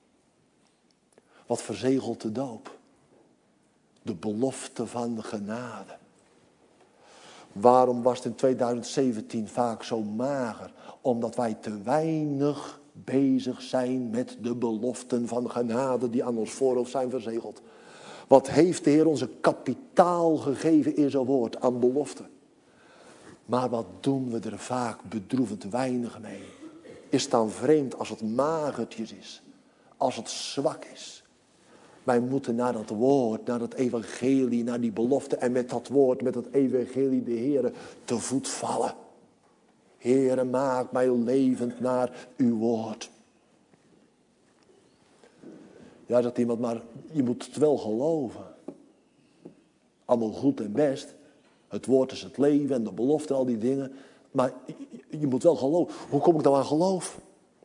Wat verzegelt de doop? De belofte van genade. Waarom was het in 2017 vaak zo mager? Omdat wij te weinig bezig zijn met de beloften van genade die aan ons voorhoofd zijn verzegeld. Wat heeft de Heer onze kapitaal gegeven in zijn woord aan beloften? Maar wat doen we er vaak bedroevend weinig mee? Is het dan vreemd als het magertjes is? Als het zwak is? Wij moeten naar dat woord, naar dat evangelie, naar die belofte. En met dat woord, met dat evangelie de Heere te voet vallen. Heere, maak mij levend naar uw woord. Ja, zegt iemand, maar je moet het wel geloven. Allemaal goed en best. Het woord is het leven en de belofte, al die dingen. Maar je moet wel geloven. Hoe kom ik nou aan geloof?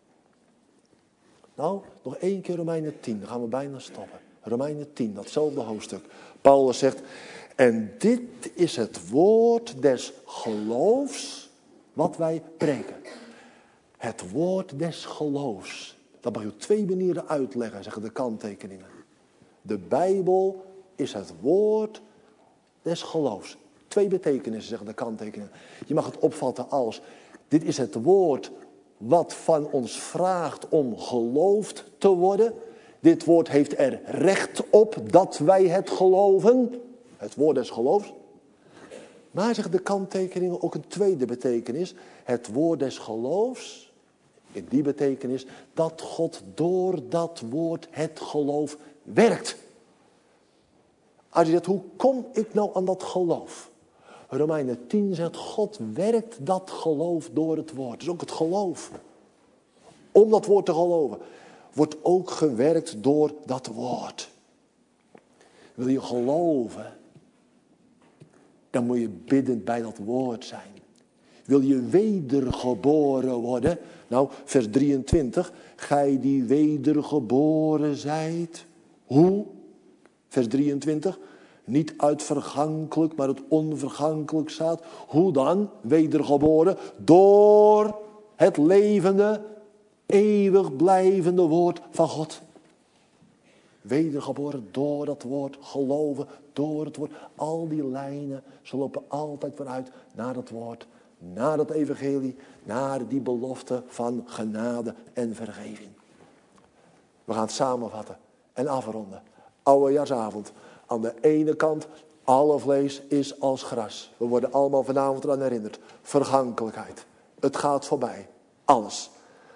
Nou, nog 1 keer Romeinen 10. Dan gaan we bijna stoppen. Romeinen 10, datzelfde hoofdstuk. Paulus zegt, en dit is het woord des geloofs wat wij preken. Het woord des geloofs. Dat mag je op 2 manieren uitleggen, zeggen de kanttekeningen. De Bijbel is het woord des geloofs. 2 betekenissen, zeggen de kanttekeningen. Je mag het opvatten als, dit is het woord wat van ons vraagt om geloofd te worden. Dit woord heeft er recht op dat wij het geloven. Het woord des geloofs. Maar zeggen de kanttekeningen ook een tweede betekenis. Het woord des geloofs, in die betekenis, dat God door dat woord het geloof werkt. Als je zegt, hoe kom ik nou aan dat geloof? Romeinen 10 zegt, God werkt dat geloof door het woord. Dus ook het geloof. Om dat woord te geloven. Wordt ook gewerkt door dat woord. Wil je geloven? Dan moet je biddend bij dat woord zijn. Wil je wedergeboren worden? Nou, vers 23. Gij die wedergeboren zijt. Hoe? Vers 23. Niet uit vergankelijk, maar het onvergankelijk staat. Hoe dan? Wedergeboren. Door het levende, eeuwig blijvende woord van God. Wedergeboren door dat woord, geloven door het woord. Al die lijnen, ze lopen altijd vooruit naar dat woord. Naar dat evangelie, naar die belofte van genade en vergeving. We gaan het samenvatten en afronden. Oudejaarsavond. Aan de ene kant, alle vlees is als gras. We worden allemaal vanavond eraan herinnerd. Vergankelijkheid. Het gaat voorbij. Alles.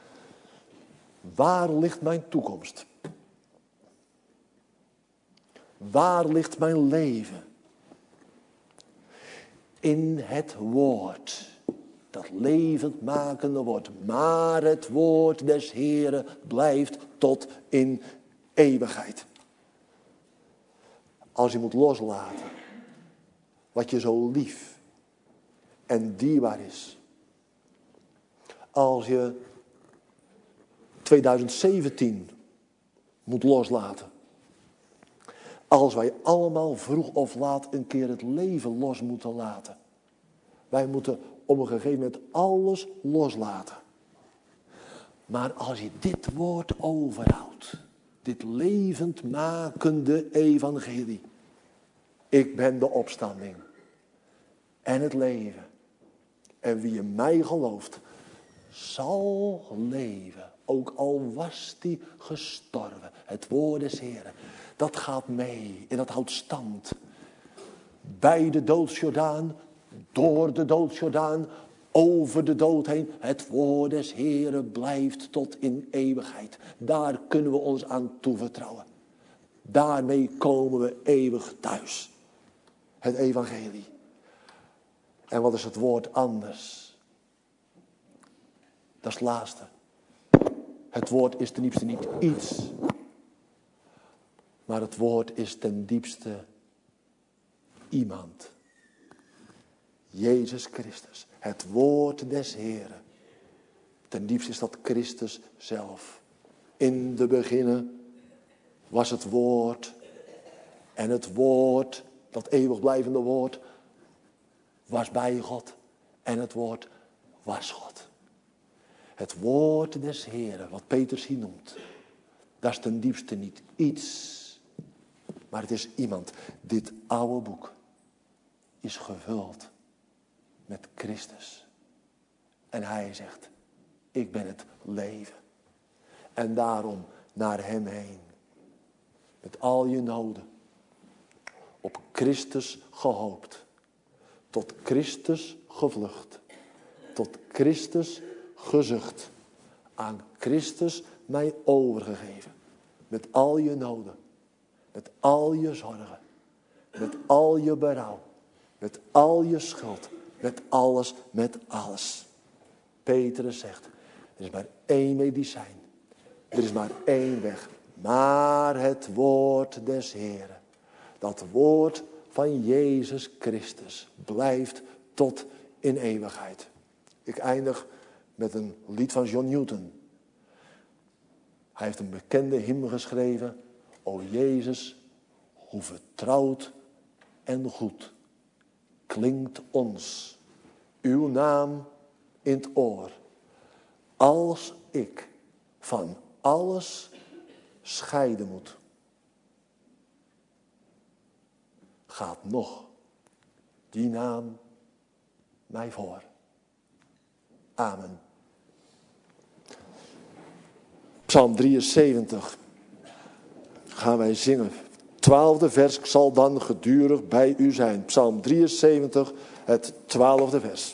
Waar ligt mijn toekomst? Waar ligt mijn leven? In het woord. Dat levendmakende woord. Maar het woord des Heren blijft tot in eeuwigheid. Als je moet loslaten. Wat je zo lief en dierbaar is. Als je 2017 moet loslaten. Als wij allemaal vroeg of laat een keer het leven los moeten laten. Wij moeten op een gegeven moment alles loslaten. Maar als je dit woord overhoudt. Dit levendmakende evangelie. Ik ben de opstanding. En het leven. En wie in mij gelooft. Zal leven. Ook al was die gestorven. Het woord des Heren. Dat gaat mee. En dat houdt stand. Bij de doodsjordaan. Door de doodsjordaan. Over de dood heen. Het woord des Heren blijft tot in eeuwigheid. Daar kunnen we ons aan toevertrouwen. Daarmee komen we eeuwig thuis. Het evangelie. En wat is het woord anders? Dat is het laatste. Het woord is ten diepste niet iets. Maar het woord is ten diepste iemand. Jezus Christus. Het woord des Heren. Ten diepste is dat Christus zelf. In de beginnen was het woord. En het woord, dat eeuwig blijvende woord, was bij God. En het woord was God. Het woord des Heren, wat Petrus hier noemt. Dat is ten diepste niet iets. Maar het is iemand. Dit oude boek is gevuld met Christus. En hij zegt, ik ben het leven. En daarom naar hem heen. Met al je noden. Op Christus gehoopt. Tot Christus gevlucht. Tot Christus gezucht. Aan Christus mij overgegeven. Met al je noden. Met al je zorgen. Met al je berouw. Met al je schuld. Met alles, met alles. Petrus zegt, er is maar één medicijn. Er is maar één weg. Maar het woord des Heren. Dat woord van Jezus Christus blijft tot in eeuwigheid. Ik eindig met een lied van John Newton. Hij heeft een bekende hymn geschreven. O Jezus, hoe vertrouwd en goed klinkt ons uw naam in het oor. Als ik van alles scheiden moet, gaat nog die naam mij voor. Amen. Psalm 73 gaan wij zingen. 12e vers zal dan gedurig bij u zijn. Psalm 73, het 12e vers.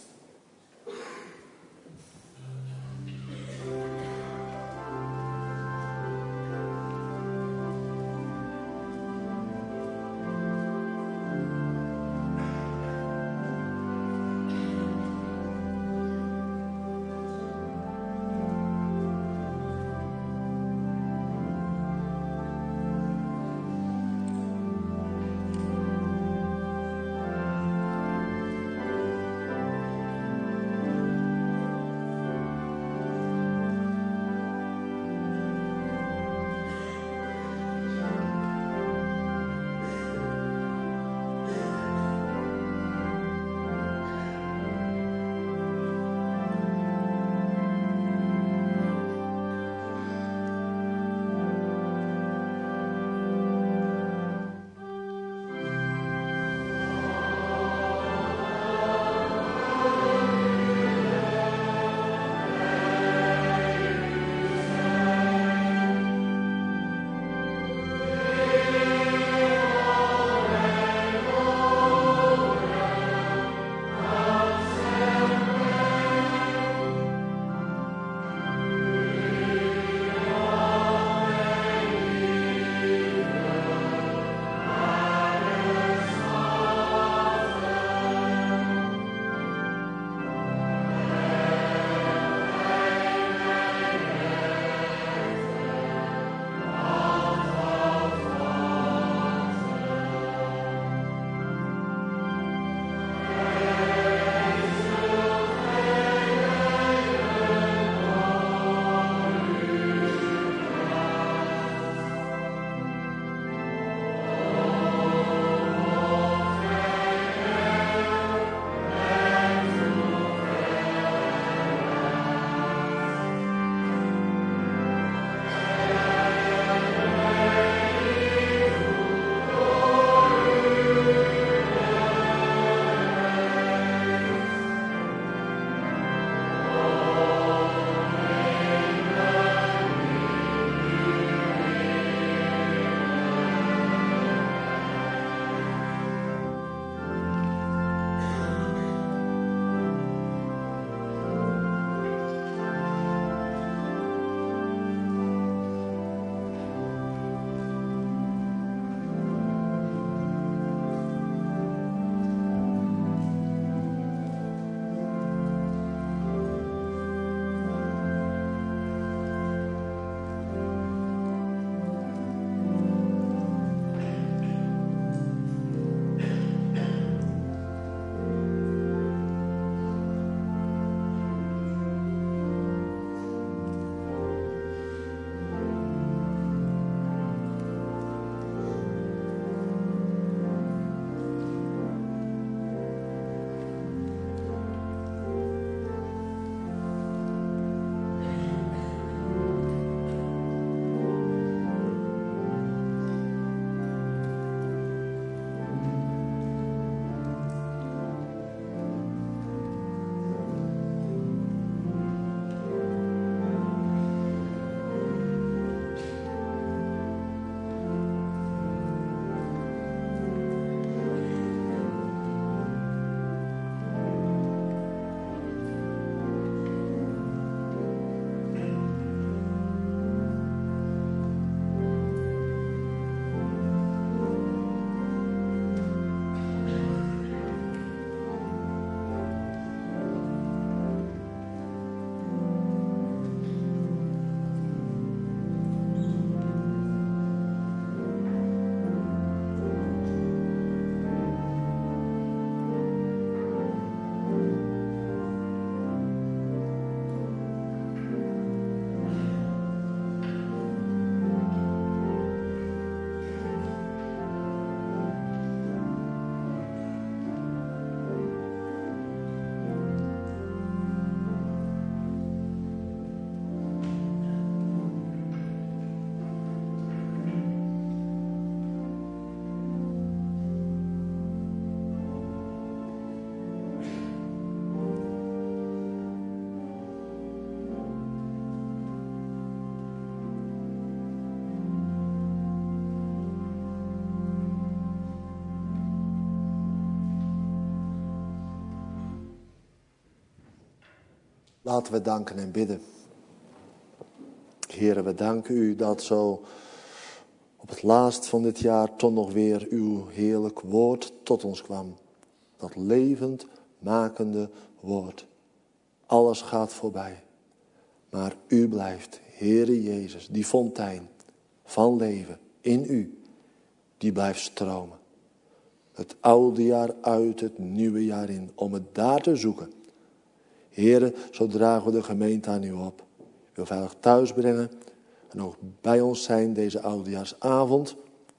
Laten we danken en bidden. Heere, we danken u dat zo op het laatst van dit jaar toch nog weer uw heerlijk woord tot ons kwam. Dat levend makende woord. Alles gaat voorbij. Maar u blijft, Heere Jezus, die fontein van leven in u, die blijft stromen. Het oude jaar uit, het nieuwe jaar in, om het daar te zoeken. Heere, zo dragen we de gemeente aan u op. U wil veilig thuis brengen en ook bij ons zijn deze oudejaarsavond.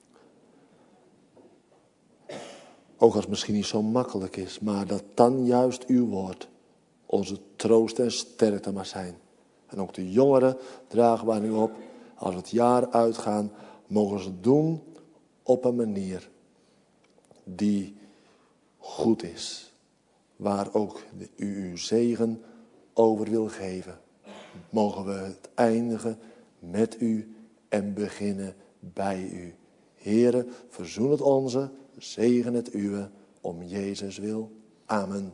Ook als het misschien niet zo makkelijk is, maar dat dan juist uw woord onze troost en sterkte mag zijn. En ook de jongeren dragen we aan u op. Als we het jaar uitgaan, mogen ze het doen op een manier die goed is. Waar ook u uw zegen over wil geven. Mogen we het eindigen met u en beginnen bij u. Heere, verzoen het onze, zegen het uwe, om Jezus wil. Amen.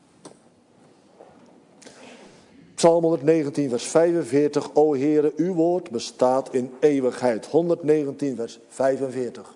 Psalm 119, vers 45. O Heere, uw woord bestaat in eeuwigheid. 119, vers 45.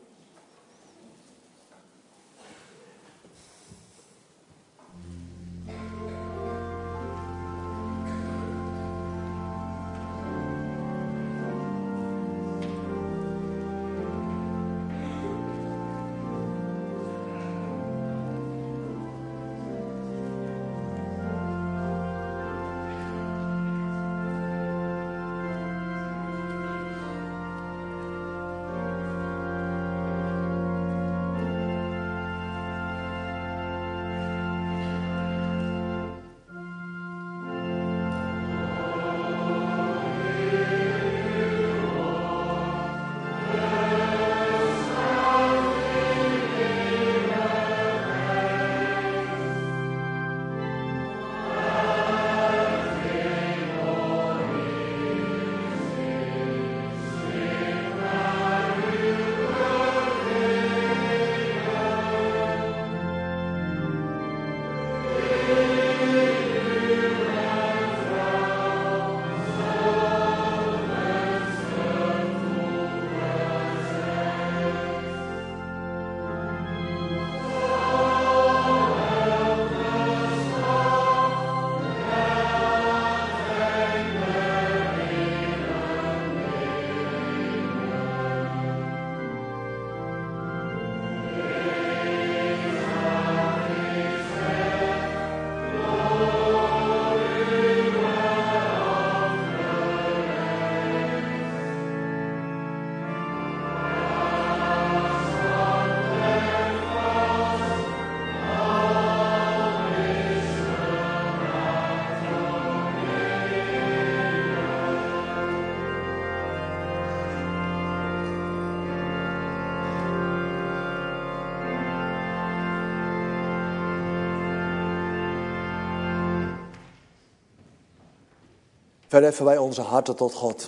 Verheffen wij onze harten tot God.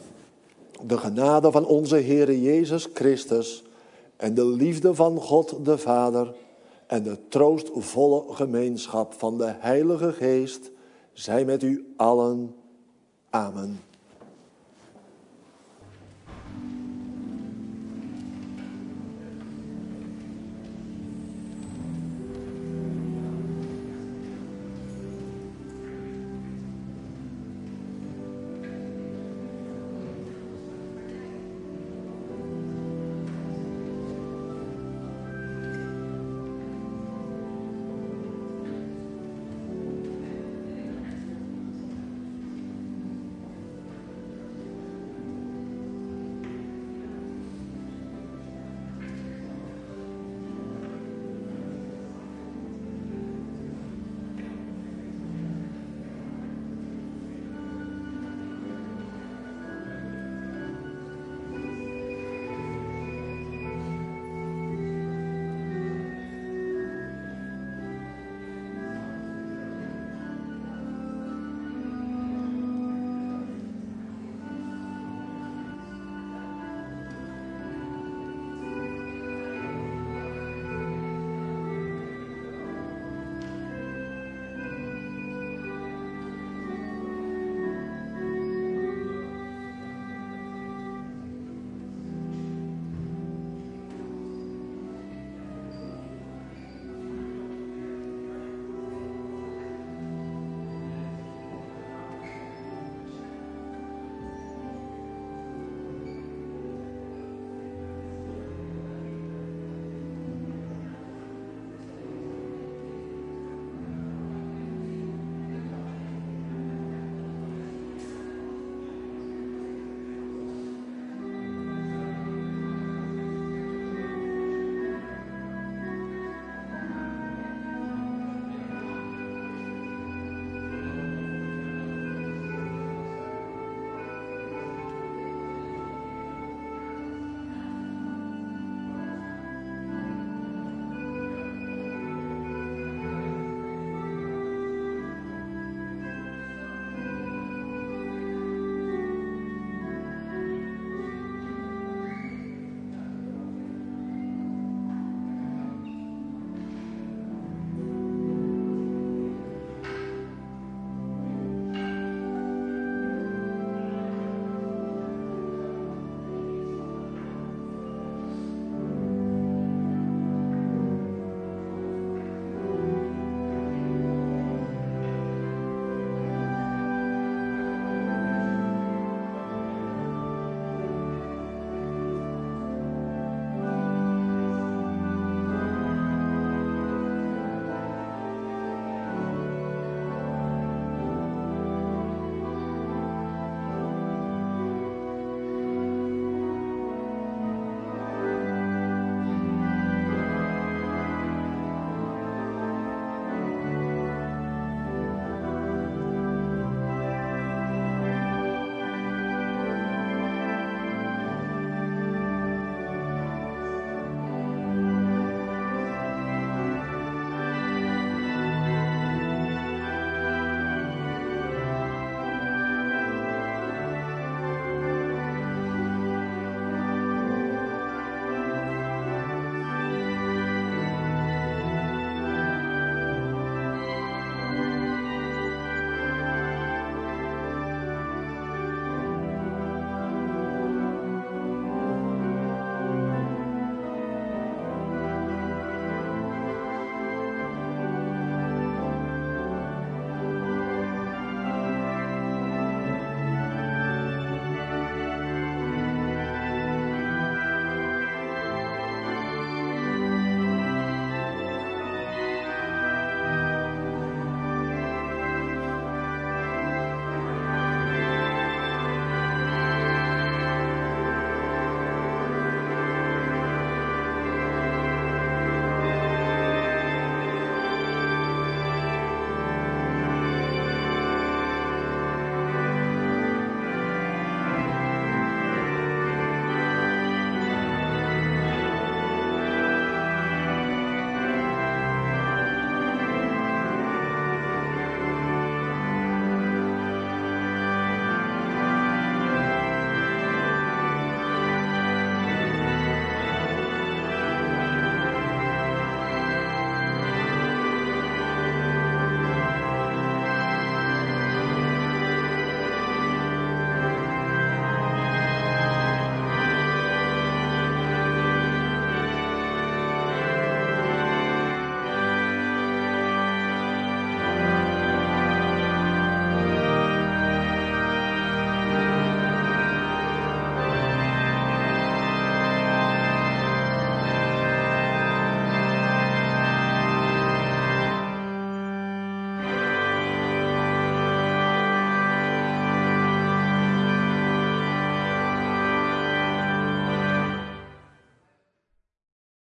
De genade van onze Heere Jezus Christus en de liefde van God de Vader en de troostvolle gemeenschap van de Heilige Geest zij met u allen. Amen.